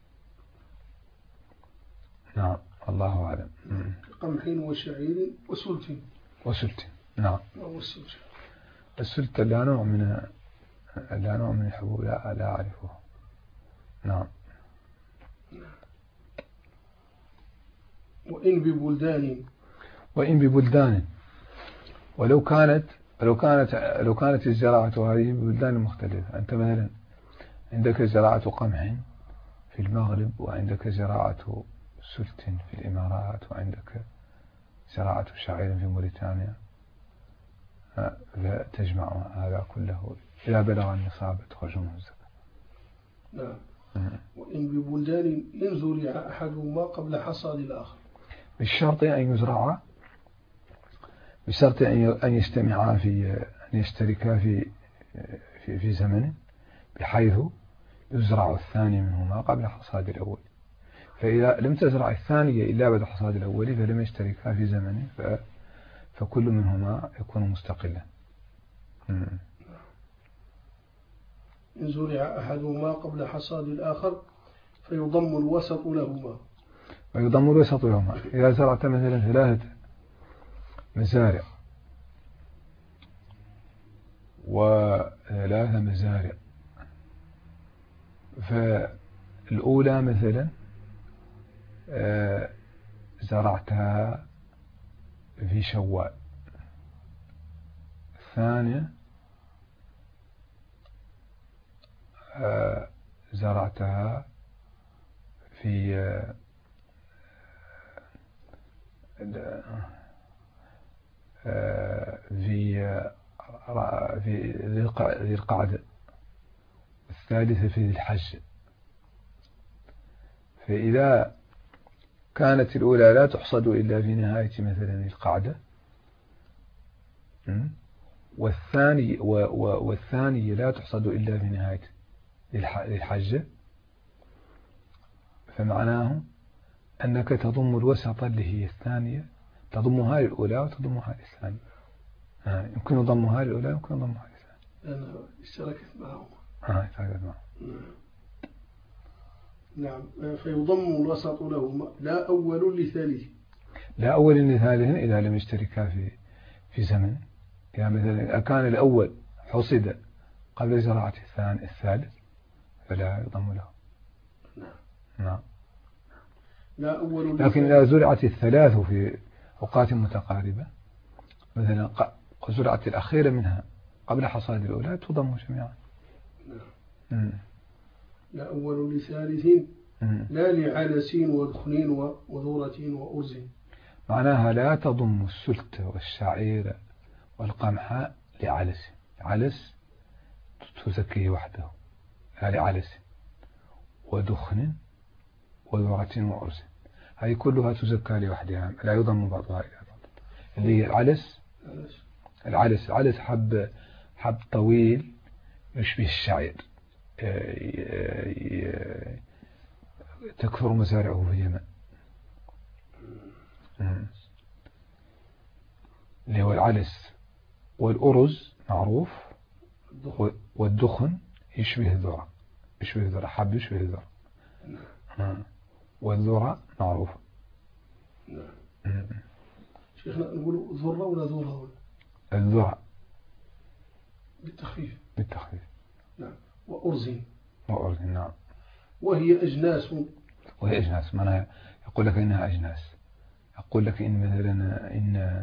[SPEAKER 1] نعم، الله أعلم.
[SPEAKER 2] قمح وشعير وسلت.
[SPEAKER 1] نعم. السلت لا نوع من الحبوب، لا أعرفه. نعم. وإن ببلدان ولو كانت الزراعة هذه ببلدان مختلفة. أنت مثلا عندك زراعة قمح في المغرب، وعندك زراعة سلت في الإمارات، وعندك زراعة شعير في موريتانيا، فتجمع هذا كله إذا بلغ النصاب تخرج منه الزكاة.
[SPEAKER 2] نعم. وإن ببلدان إن زرع أحدهما قبل حصاد الآخر،
[SPEAKER 1] بالشرط أن يزرع، بشرط أن يجتمعا أن يشتركا في زمن، بحيث يزرع الثاني منهما قبل حصاد الأول. فإذا لم تزرع الثانية إلا بعد حصاد الأول فلم يشتركا في زمن، فكل منهما يكون مستقلا.
[SPEAKER 2] إن زرع أحدهما قبل حصاد الآخر فيضم الوسط لهما.
[SPEAKER 1] ويضم الوسط لهما. إذا زرعت مثلا 3 مزارع و3 مزارع، فالأولى مثلا زرعتها في شوال، الثانية زرعتها في ذي القعدة، الثالثة في ذي الحج. فإذا كانت الأولى لا تحصد إلا في نهاية مثلا ذي القعدة، والثانية لا تحصد إلا في نهاية ذي الحجة، فمعناه أنك تضم الوسط اللي هي الثانية، تضمها للأولى وتضمها للثانية. يمكن ضمها للأولى يمكن ضمها للثانية.
[SPEAKER 2] أنا اشتركت معهم.
[SPEAKER 1] اشتركت معهم.
[SPEAKER 2] نعم. فيضم الوسط لهما لا أول لثالث.
[SPEAKER 1] لا أول لثالث إذا لم يشتركا في زمن. يعني مثلا إذا كان الأول حصد قبل زراعة الثالث فلا يضم له. نعم.
[SPEAKER 2] لا أول
[SPEAKER 1] لكن إذا زرعت الثلاث في أوقات متقاربة، مثلا زرعت الأخيرة منها قبل حصاد الأولى، تضم جميعا.
[SPEAKER 2] لا أول لثالث لا لعلس ودخن وذرة وأرز.
[SPEAKER 1] معناها لا تضم السلت والشعير والقمح لعلس. علس تزكيه وحده، لا لعلس ودخن وذرة وأرز، هذه كلها تزكى لوحدها، لا يضم بعضها إلى بعض. اللي هي العلس حب طويل يشبه الشعير، تكثر مزارعه في اليمن، اللي هو العلس. والأرز معروف، والدخن يشبه الذرة، حب يشبه الذرة. والذرة معروفة.
[SPEAKER 2] شيخنا نقول ذرة ولا ذرة؟
[SPEAKER 1] الذرة
[SPEAKER 2] بالتخفيف. نعم. وأرز.
[SPEAKER 1] نعم.
[SPEAKER 2] وهي أجناس.
[SPEAKER 1] معناها يقول لك إنها أجناس. يقول لك إن مثلا إن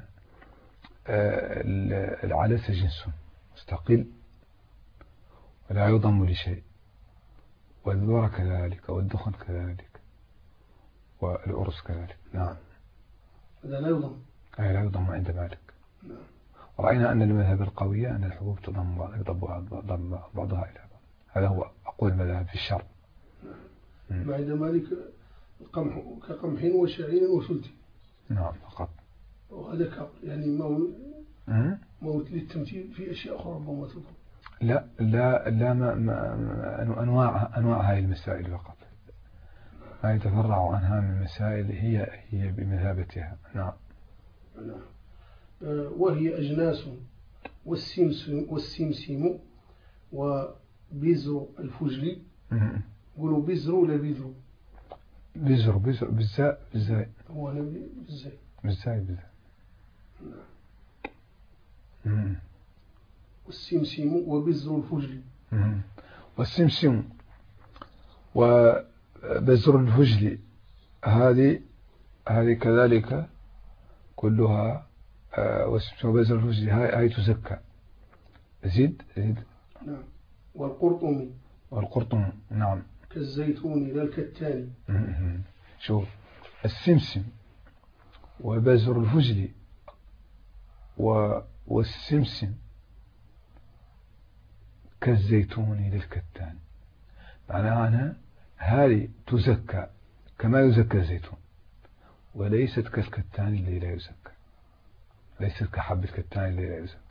[SPEAKER 1] العلس جنس مستقل ولا يضم لشيء، والذرة كذلك، والدخن كذلك، والأرز كذلك. نعم.
[SPEAKER 2] هذا لا يضم.
[SPEAKER 1] لا يضم عند مالك.
[SPEAKER 2] نعم.
[SPEAKER 1] رأينا أن المذهب القوية أن الحبوب يضم بعضها إلى بعض. هذا هو أقول مذهب في الشرع.
[SPEAKER 2] ما عند مالك القمح كقمح وشعير وسلت.
[SPEAKER 1] نعم فقط.
[SPEAKER 2] وهذا يعني موت للتمثيل في أشياء أخرى ربما تضم.
[SPEAKER 1] لا ما أنواع هذه المسائل فقط، ما يتفرع عنها من مسائل هي بمثابتها. نعم.
[SPEAKER 2] وهي أجناس والسمسم وبزر الفجل. قولوا بزر ولا بذر؟
[SPEAKER 1] بزر بالزاي.
[SPEAKER 2] هو أنا بالزاي. والسمسم وبزر الفجل.
[SPEAKER 1] والسمسم وبزر الفجل هذه كذلك كلها. والسمسم وبزر الفجل هاي تزكى. زيد.
[SPEAKER 2] نعم. والقرطم.
[SPEAKER 1] نعم.
[SPEAKER 2] كالزيتون لا الكتان.
[SPEAKER 1] شوف، السمسم وبزر الفجل والسمسم كالزيتون للكتان، معناها هذه تزكى كما يزكى الزيتون، وليست كالكتان اللي لا يزكى، ليست كحب الكتان اللي لا يزكى.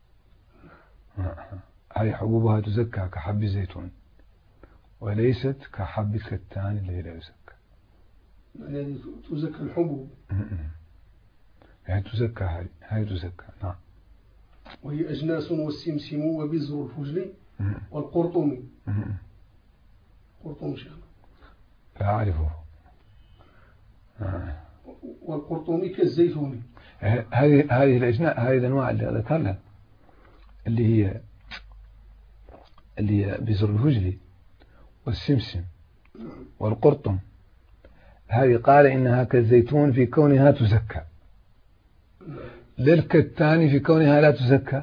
[SPEAKER 1] هذه حبوبها تزكى كحب الزيتون، وليست كحب الكتان اللي لا يزكى.
[SPEAKER 2] يعني تزكى الحبوب.
[SPEAKER 1] يعني تزكى هذه تزكى. نعم.
[SPEAKER 2] وهي أجناس والسمسم وبزر الفجل والقرطم. قرطم شيخنا
[SPEAKER 1] لا أعرفه.
[SPEAKER 2] والقرطومي كالزيتوني.
[SPEAKER 1] هذه الأجناء، هذه الأنواع اللي ذكرنا اللي هي بزر الهجلي والسمسم والقرطم، هذه قال إنها كالزيتون في كونها تزكى، للكتان في كونها لا تزكى.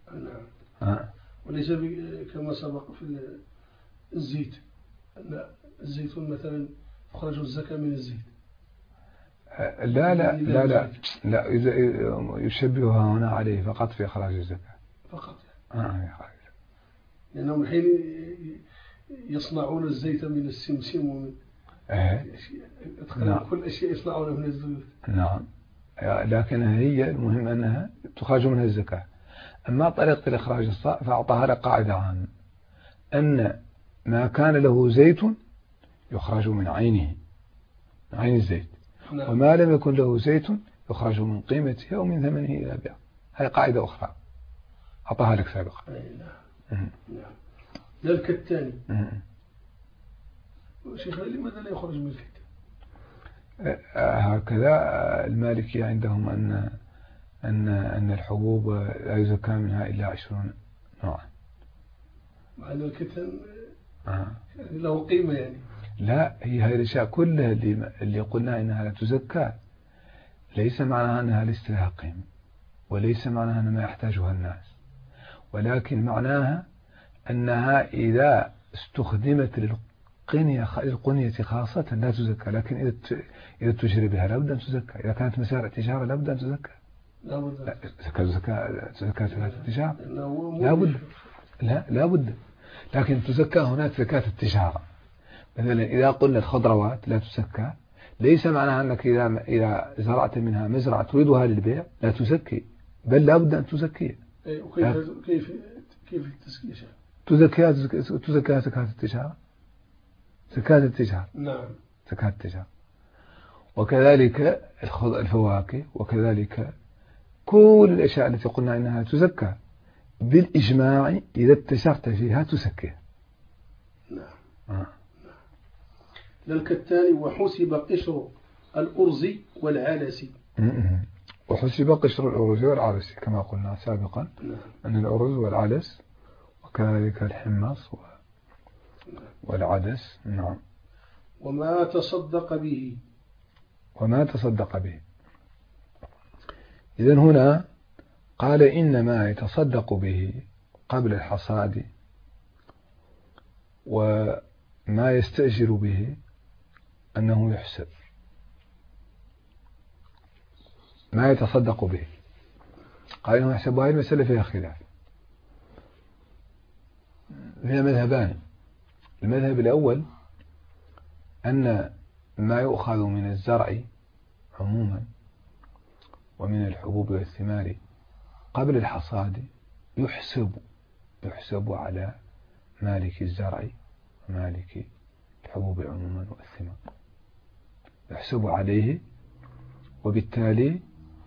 [SPEAKER 2] وليس كما سبق في الزيت أن الزيتون مثلا يخرج الزكاة من الزيت.
[SPEAKER 1] لا إذا يشبهها هنا عليه فقط في إخراج الزكاة
[SPEAKER 2] فقط.
[SPEAKER 1] لأنهم
[SPEAKER 2] حين يصنعون الزيت من السمسم ومن كل الأشياء يصنعونها من الزيوت.
[SPEAKER 1] نعم، لكن هي المهم أنها تخرج منها الزكاة. أما طريقة الإخراج فأعطاها لك قاعدة عامة أن ما كان له زيت يخرج من عينه، من عين الزيت. نعم. وما لم يكن له زيت يخرج من قيمته أو من ثمنه إلى بيع. هذه قاعدة أخرى أعطاها لك سابقا.
[SPEAKER 2] نعم. ذلك الثاني شيخ لماذا لا يخرج من الكتان؟
[SPEAKER 1] هكذا المالكي عندهم أن الحبوب لا يزكى منها إلا 20 نوعا.
[SPEAKER 2] مع أن الكتان له قيمة يعني.
[SPEAKER 1] لا، هي هذه الأشياء كلها اللي قلنا إنها لا تزكى ليس معناها أنها ليس لها قيمة، وليس معناها أن ما يحتاجها الناس، ولكن معناها أنها إذا استخدمت للقنية خاصة لا تزكى، لكن إذا تجري بها لابد أن تزكى. إذا كانت مسارع تجارة لابد أن تزكى. زكاة التجارة لابد، لكن تزكى هناك زكاة التجارة. مثلا إذا قلنا الخضروات لا تزكى ليس معناها أنك إذا زرعت منها مزرعة تريدها للبيع لا تزكي، بل لابد أن تزكي.
[SPEAKER 2] كيف التزكية؟
[SPEAKER 1] تزكى زكاة التجارة، زكاة التجارة.
[SPEAKER 2] نعم،
[SPEAKER 1] زكاة التجارة. وكذلك الفواكه، وكذلك كل الأشياء التي قلنا إنها تزكى بالإجماع إذا اتشرت فيها تزكيها.
[SPEAKER 2] نعم. للكتان وحسب قشر الأرز والعلس.
[SPEAKER 1] وحسب قشر الأرز والعلس كما قلنا سابقا. أن الأرز والعلس وكذلك الحمص والعدس. نعم.
[SPEAKER 2] وما تصدق به.
[SPEAKER 1] إذن هنا قال إنما يتصدق به قبل الحصاد، وما يستأجر به أنه يحسب. ما يتصدق به قال إنه يحسب. هذه المسألة فيها خلاف، فيها مذهبان. المذهب الأول أن ما يؤخذ من الزرع عموما ومن الحبوب والثمار قبل الحصاد يحسب على مالك الزرع ومالك الحبوب عموما والثمار، يحسب عليه. وبالتالي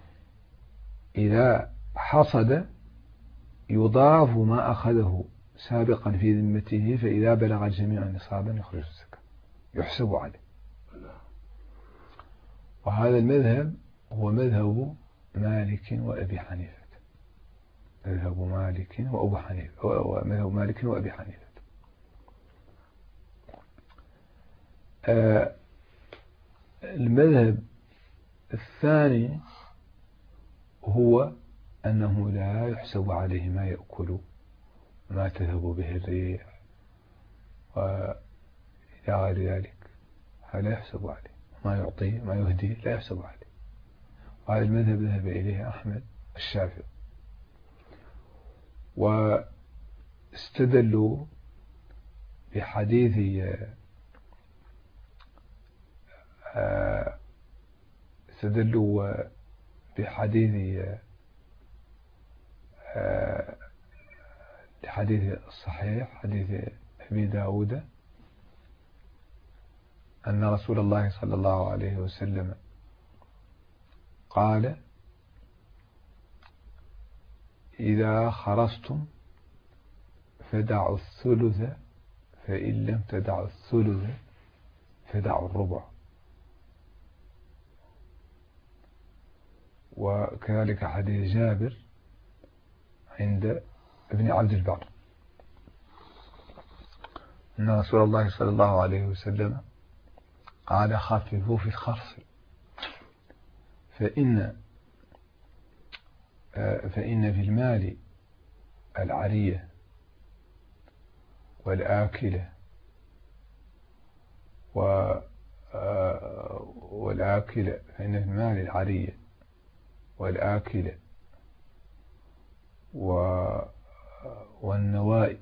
[SPEAKER 1] إذا حصد يضاف ما أخذه سابقا في ذمته، فإذا بلغ الجميع نصابا يخرج الزكاة يحسب عليه. وهذا المذهب هو مذهب مالك وأبي حنيفة. مذهب مالك وأبي حنيفة، ومذهب مالك وأبي حنيفة. المذهب الثاني هو أنه لا يحسب عليه ما يأكل ما تذهب به الريح وإلى غير ذلك، هذا لا يحسب عليه. ما يعطيه ما يهديه لا يحسب عليه. وهذا المذهب ذهب إليه أحمد الشافعي، واستدلوا بحديث الحديث الصحيح، حديث أبي داود، أن رسول الله صلى الله عليه وسلم قال: إذا خرجتم فدعوا الثلث، فإن لم تدعوا الثلث فدعوا الربع. وكذلك حديث جابر عند ابن عبد البر أن رسول الله صلى الله عليه وسلم قال خففوا في الخرص فإن في المال العرية والآكلة فإن في المال العرية والآكلة والنوائب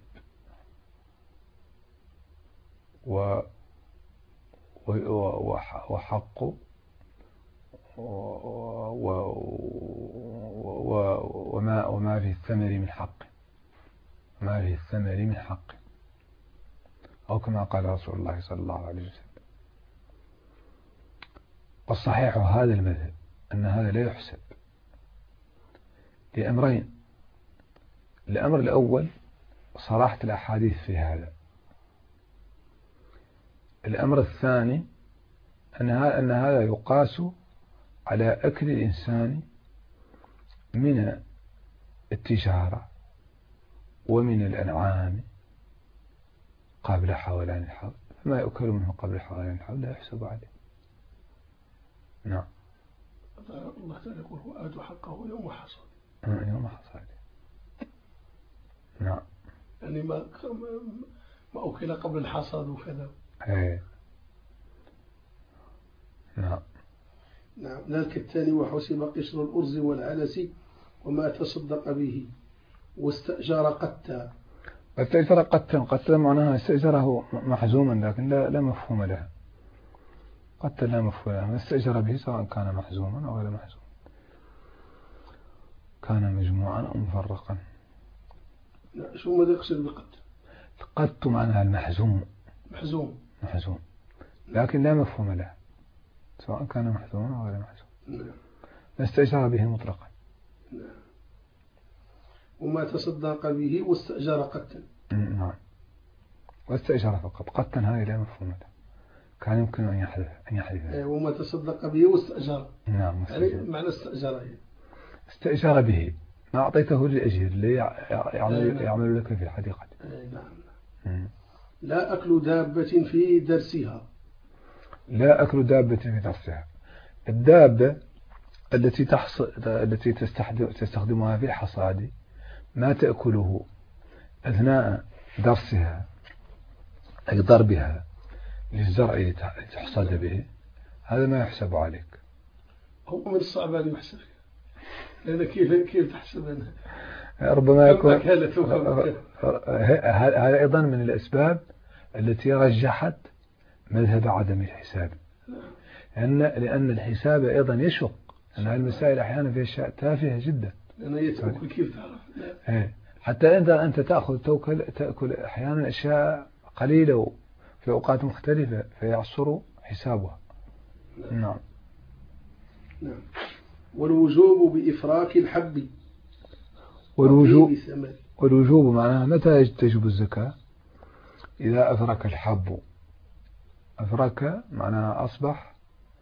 [SPEAKER 1] وحق وما في الثمر من حق، ما في الثمر من حق، أو كما قال رسول الله صلى الله عليه وسلم. والصحيح هذا المذهب أن هذا لا يحسب لأمرين. الأمر الأول صراحة الأحاديث في هذا. الأمر الثاني أن هذا يقاس على أكل الإنسان من التجارة ومن الأنعام قبل حولان الحول، فما يؤكل منه قبل حولان الحول لا يحسب عليه. نعم.
[SPEAKER 2] الله تعالى يقول وآتوا حقه يوم حصاد.
[SPEAKER 1] يوم حصاد. نعم.
[SPEAKER 2] يعني ما أكل قبل الحصاد وكذا.
[SPEAKER 1] ايه. نعم.
[SPEAKER 2] نعم. ذلك الثاني وحسب قشر الأرز والعدس وما تصدق به واستأجر قتا.
[SPEAKER 1] استأجر قتا معناها استأجره محزوما لكن لا مفهوم له. قتا لا مفهوم له، استأجر به سواء كان محزوما أو غير محزوم، كان مجموعا أو مفرقا.
[SPEAKER 2] لا شو ماذا يقصد بقت؟
[SPEAKER 1] قت معناها المحزوم. محزوم لكن لا مفهوم له سواء كان محزوما أو غير محزوم.
[SPEAKER 2] نعم.
[SPEAKER 1] استأجر به مطلقا.
[SPEAKER 2] نعم. وما تصدق به واستأجر قتا.
[SPEAKER 1] نعم. واستأجر فقط، قتا هذه لا مفهوم له، كان يمكن أن يحذف.
[SPEAKER 2] وما تصدق به واستأجر.
[SPEAKER 1] نعم.
[SPEAKER 2] يعني معنى استأجر
[SPEAKER 1] به ما أعطيته للأجير اللي يعمل لك في الحديقة.
[SPEAKER 2] نعم. لا أكل دابة في درسها.
[SPEAKER 1] لا أكل دابة في درسها. الدابة التي تستخدمها في الحصاد ما تأكله أثناء درسها أي ضربها للزرع لتحصد به، هذا ما يحسب عليك.
[SPEAKER 2] هو من الصعب أن يحسب، لأن كيف تحسب أنها
[SPEAKER 1] ربما يكون هذا أيضا من الأسباب التي رجحت مذهب عدم الحساب، لأن الحساب أيضا يشق، أن المسائل أحيانا في أشياء تافهة جدا،
[SPEAKER 2] لأنه يتأكل كيف تعرف.
[SPEAKER 1] حتى أنت تأكل أحيانا أشياء قليلة في أوقات مختلفة فيعصر حسابها. نعم.
[SPEAKER 2] والوجوب بإفراك الحب.
[SPEAKER 1] والوجوب معناها متى تجب الزكاة؟ إذا أفرك الحب. أفرك معناها أصبح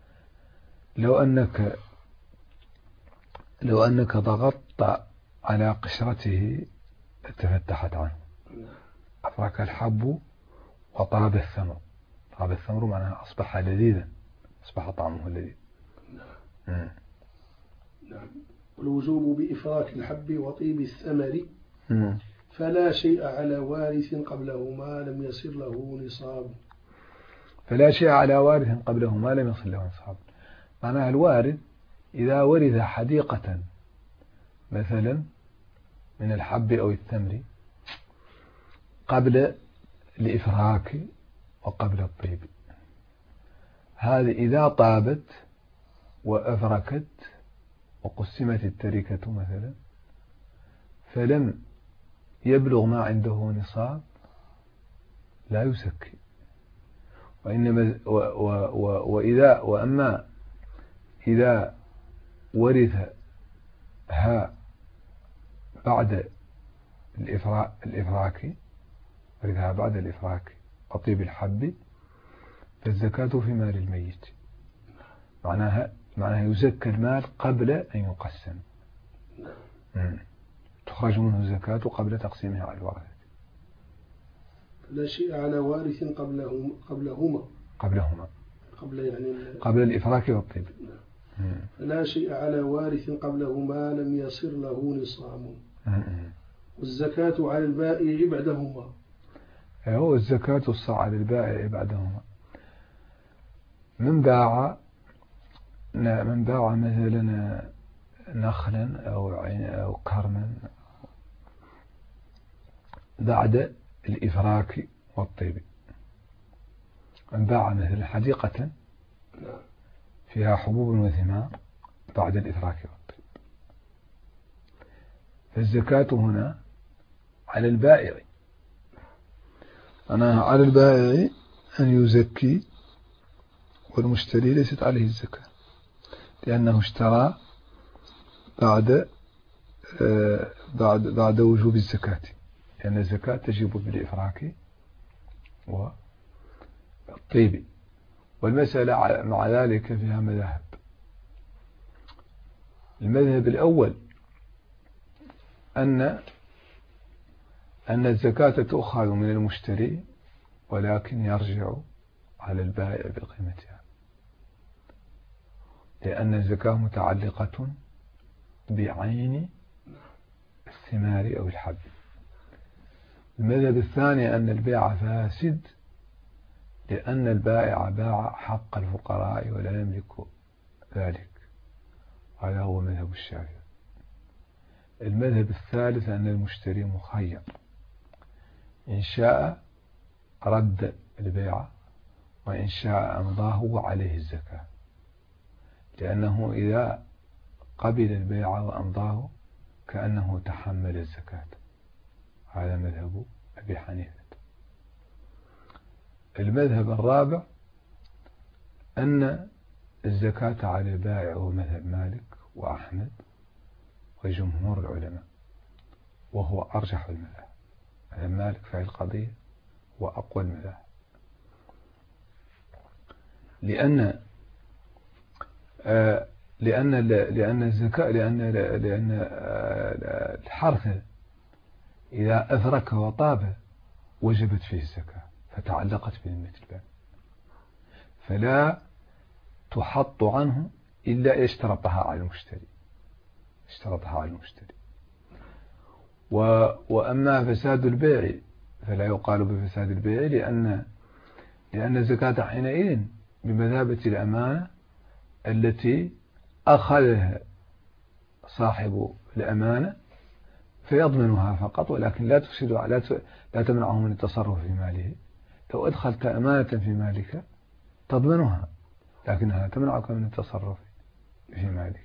[SPEAKER 1] لو أنك ضغطت على قشرته تفتحت عنه. أفرك الحب وطاب الثمر. طاب الثمر معناها أصبح لذيذا، أصبح طعمه لذيذ.
[SPEAKER 2] نعم. والوجوب بإفراك الحب وطيب الثمر فلا شيء على وارث قبله ما لم يصل له نصاب.
[SPEAKER 1] فلا شيء على وارث قبله ما لم يصل له نصاب معناها الوارث إذا ورث حديقة مثلا من الحب أو التمر قبل الإفراك وقبل الطيب، هذه إذا طابت وأفركت وقسمت التركة مثلا فلم يبلغ ما عنده نصاب لا يزكي. وأما إذا ورثها بعد الإفراك ورثها بعد الإفراك وطيب الحب فالزكاة في مال الميت، معناها معناها يزكى المال قبل أن يقسم. تخرج منه الزكاة قبل تقسيمها على الورثة.
[SPEAKER 2] لا شيء على وارث قبلهما
[SPEAKER 1] قبل الإفراك والطيب.
[SPEAKER 2] لا شيء على وارث قبلهما لم يصر له نصاب. والزكاة على البائع بعدهما.
[SPEAKER 1] هو الزكاة تصع على البائع بعدهما. من باع مثلا نخلا أو كرما بعد الإفراك والطيب. من باع مثلا حديقة فيها حبوب وثمار بعد الإفراك والطيب، فالزكاة هنا على البائع. على البائع أن يزكي، والمشتري ليست عليه الزكاة لأنه اشترى بعد وجوب الزكاة، لأن الزكاة تجب بالإفراك والطيب. والمسألة مع ذلك فيها مذاهب. المذهب الأول أن الزكاة تؤخذ من المشتري ولكن يرجع على البائع بقيمتها، لأن الزكاة متعلقة بعين الثمار أو الحب. المذهب الثاني أن البيع فاسد لأن البائع باع حق الفقراء ولا يملك ذلك، هذا هو مذهب الشافعي. المذهب الثالث أن المشتري مخير، إن شاء رد البيع وإن شاء أمضاه وعليه الزكاة، لأنه إذا قبل البيع وأمضاه كأنه تحمل الزكاة. هذا مذهب أبي حنيفة. المذهب الرابع أن الزكاة على البائع هو مذهب مالك وأحمد وجمهور العلماء، وهو أرجح المذاهب. مذهب مالك في القضية هو أقوى المذاهب، لأن الزكاة لأن الحرث إذا أثرك وطاب وجبت فيه الزكاة فتعلقت بذمة البائع، فلا تحط عنه إلا اشترطها على المشتري. وأما فساد البيع فلا يقال بفساد البيع، لأن الزكاة حينئذ بمثابة الأمانة التي أخذها صاحب الأمانة فيضمنها فقط، ولكن لا تمنعه من التصرف في ماله. لو أدخلت أمانة في مالك تضمنها لكنها تمنعك من التصرف في مالك.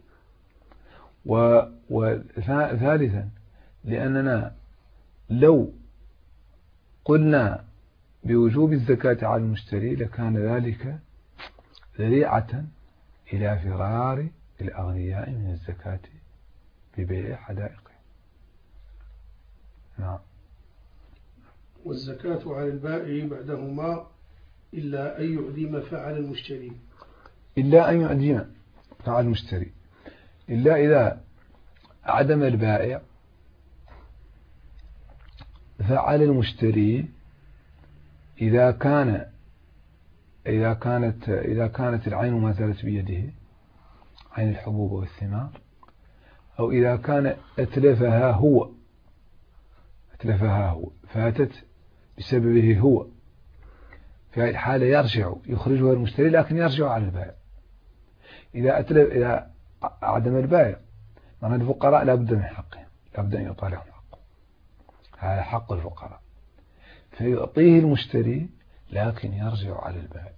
[SPEAKER 1] وثالثا لأننا لو قلنا بوجوب الزكاة على المشتري لكان ذلك ذريعة إلى فرار الأغنياء من الزكاة ببيع حدائقهم. نعم.
[SPEAKER 2] والزكاة على البائع بعدهما إلا أن يعدم فعل المشتري.
[SPEAKER 1] إلا إذا عدم البائع فعل المشتري إذا كانت العين ما زالت بيده، عين الحبوب والثمار، أو إذا كان أتلفها هو فاتت بسببه هو، في هذه الحالة يخرجها المشتري لكن يرجع على البائع. إذا عدم البائع معنى الفقراء لابد من حقهم، لابد أن يعطى لهم حقهم، هذا حق الفقراء، فيعطيه المشتري لكن يرجع على البائع.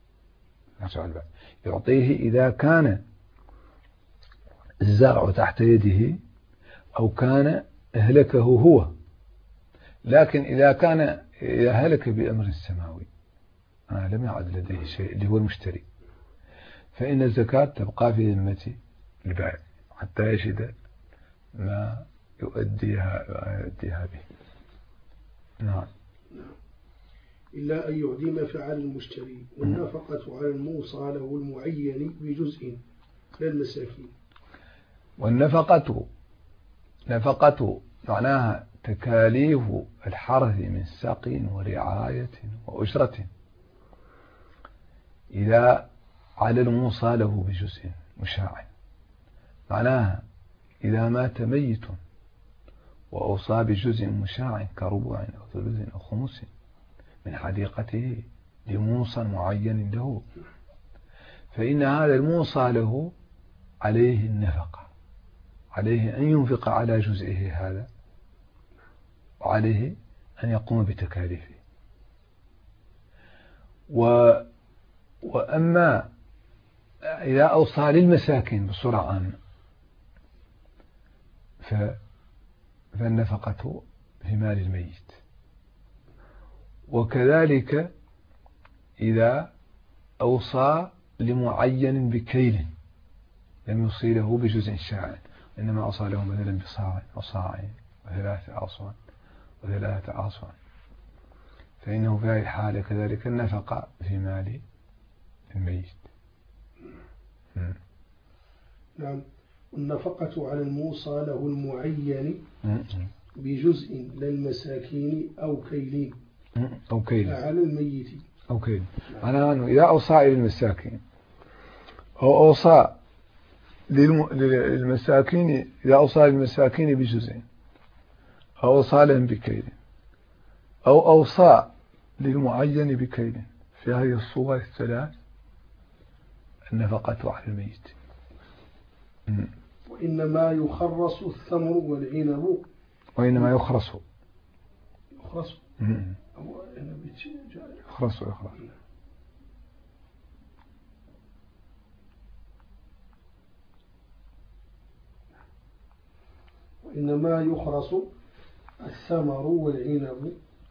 [SPEAKER 1] يعطيه إذا كان الزرع تحت يده أو كان أهلكه هو، لكن إذا هلك بأمر السماوي لم يعد لديه شيء اللي هو المشتري، فإن الزكاة تبقى في ذمة البائع حتى يجد ما يؤديها به. نعم.
[SPEAKER 2] إلا أن يعدم فعل المشتري. والنفقة على الموصى له المعين بجزء للمساكين.
[SPEAKER 1] والنفقة نفقة معناها تكاليف الحرث من سقي ورعاية وأجرة إذا على الموصى له بجزء مشاع، معناها إذا مات ميت وأوصى بجزء مشاع كربع أو ثلث أو خمس من حديقته لموصى معين له، فإن هذا الموصى له عليه النفقة، عليه أن ينفق على جزئه هذا، وعليه أن يقوم بتكاليفه. وأما إذا أوصى للمساكين بصورة عامة فالنفقة في مال الميت. وكذلك إذا أوصى لمعين بكيل لم يوصي له بجزء شاع، إنما أوصى له مثلا بصاع أو صاعين وثلاثة أصواع وثلاثة أصواع، فإنه في هذه الحالة كذلك النفقة في مال الميت.
[SPEAKER 2] نعم. والنفقة على الموصى له المعين بجزء للمساكين أو كيلين على الميت
[SPEAKER 1] أو كيل. أنا أنه إذا أوصى إلى المساكين أو أوصى للمساكين، إذا أوصى للمساكين بجزء أو أوصى لهم بكيل أو أوصى للمعين بكيل، في هذه الصور الثلاث النفقة على الميت.
[SPEAKER 2] وإنما يخرص الثمر والعنب.
[SPEAKER 1] وإنما يخرص
[SPEAKER 2] يخرص وإنما يخرص الثمر والعنب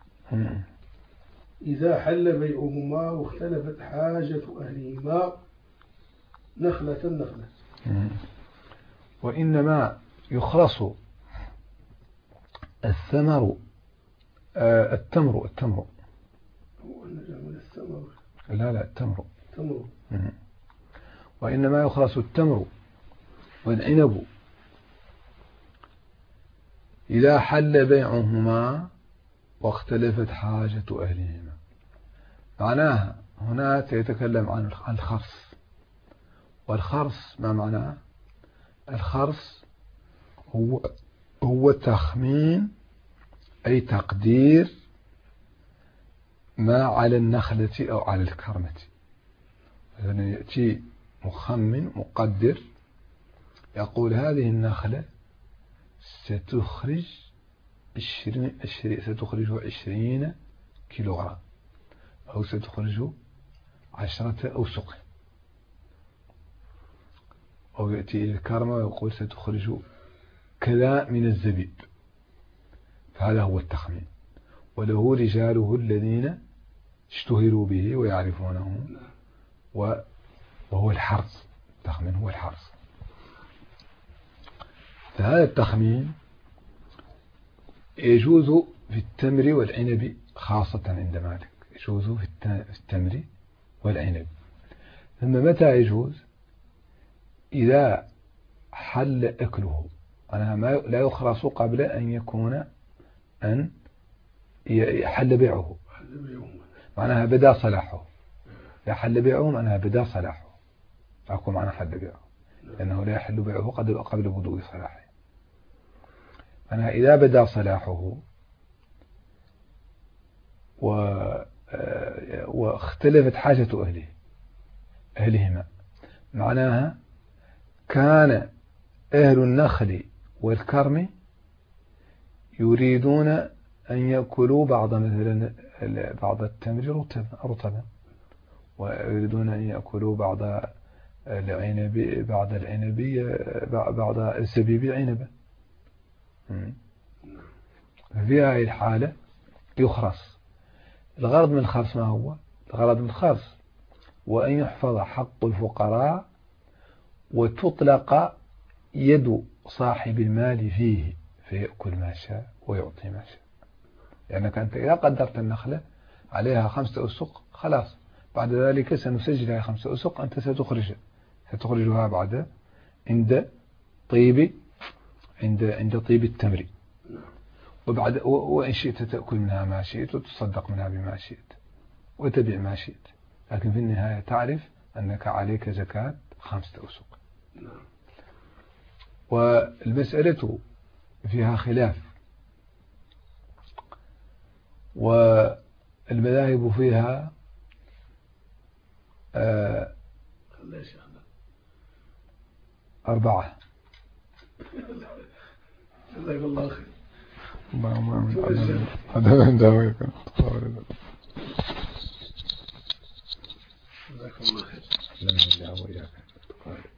[SPEAKER 2] إذا حل بيعهما واختلفت حاجة أهلهما نخلة.
[SPEAKER 1] وإنما يخرص الثمر التمر التمر. وإنما يخرص التمر والعنب إذا حل بيعهما واختلفت حاجة أهلهما. معناها هنا يتكلم عن الخرص. والخرص ما معناه؟ الخرص هو تخمين أي تقدير ما على النخلة أو على الكرمة. يعني يأتي مخمن مقدر يقول هذه النخلة ستخرج 20 كيلوغرام أو ستخرج 10 أوسق، أو يأتي إلى الكرمة ويقول ستخرج كذا من الزبيب. فهذا هو التخمين، وله رجاله الذين اشتهروا به ويعرفونه، وهو الحرص. التخمين هو الحرص. فهذا التخمين يجوز في التمر والعنب خاصة عند مالك، يجوز في التمر والعنب. ثم متى يجوز؟ إذا حل أكله، أنا لا يخرص قبل أن يكون أن يحل بيعه، معناها بدا صلاحه. لا حل بيعه معناها بدا صلاحه، أقول معنى حل بيعه، لأنه لا يحل بيعه قبل بدو صلاحه. معناها إذا بدا صلاحه واختلفت حاجة أهلهما، معناها كان أهل النخل والكرم يريدون أن يأكلوا بعض التمر رطبا، ويريدون أن يأكلوا بعض الزبيب عنبا. في هذه الحالة يخرص. الغرض من الخرص ما هو؟ الغرض من الخرص وأن يحفظ حق الفقراء وتطلق يد صاحب المال فيه، فيأكل ما شاء ويعطي ما شاء. لأنك أنت إذا قدرت النخلة عليها 5 أوسق خلاص، بعد ذلك سنسجلها 5 أوسق، أنت ستخرجها بعد عند طيب التمر، وإن شئت تأكل منها ما شئت وتصدق منها بما شئت وتبيع ما شئت، لكن في النهاية تعرف أنك عليك زكاة 5 أوسق. والمسألة فيها خلاف، والمذاهب فيها 4.
[SPEAKER 2] جزاك الله خير.
[SPEAKER 1] جزاك الله خير.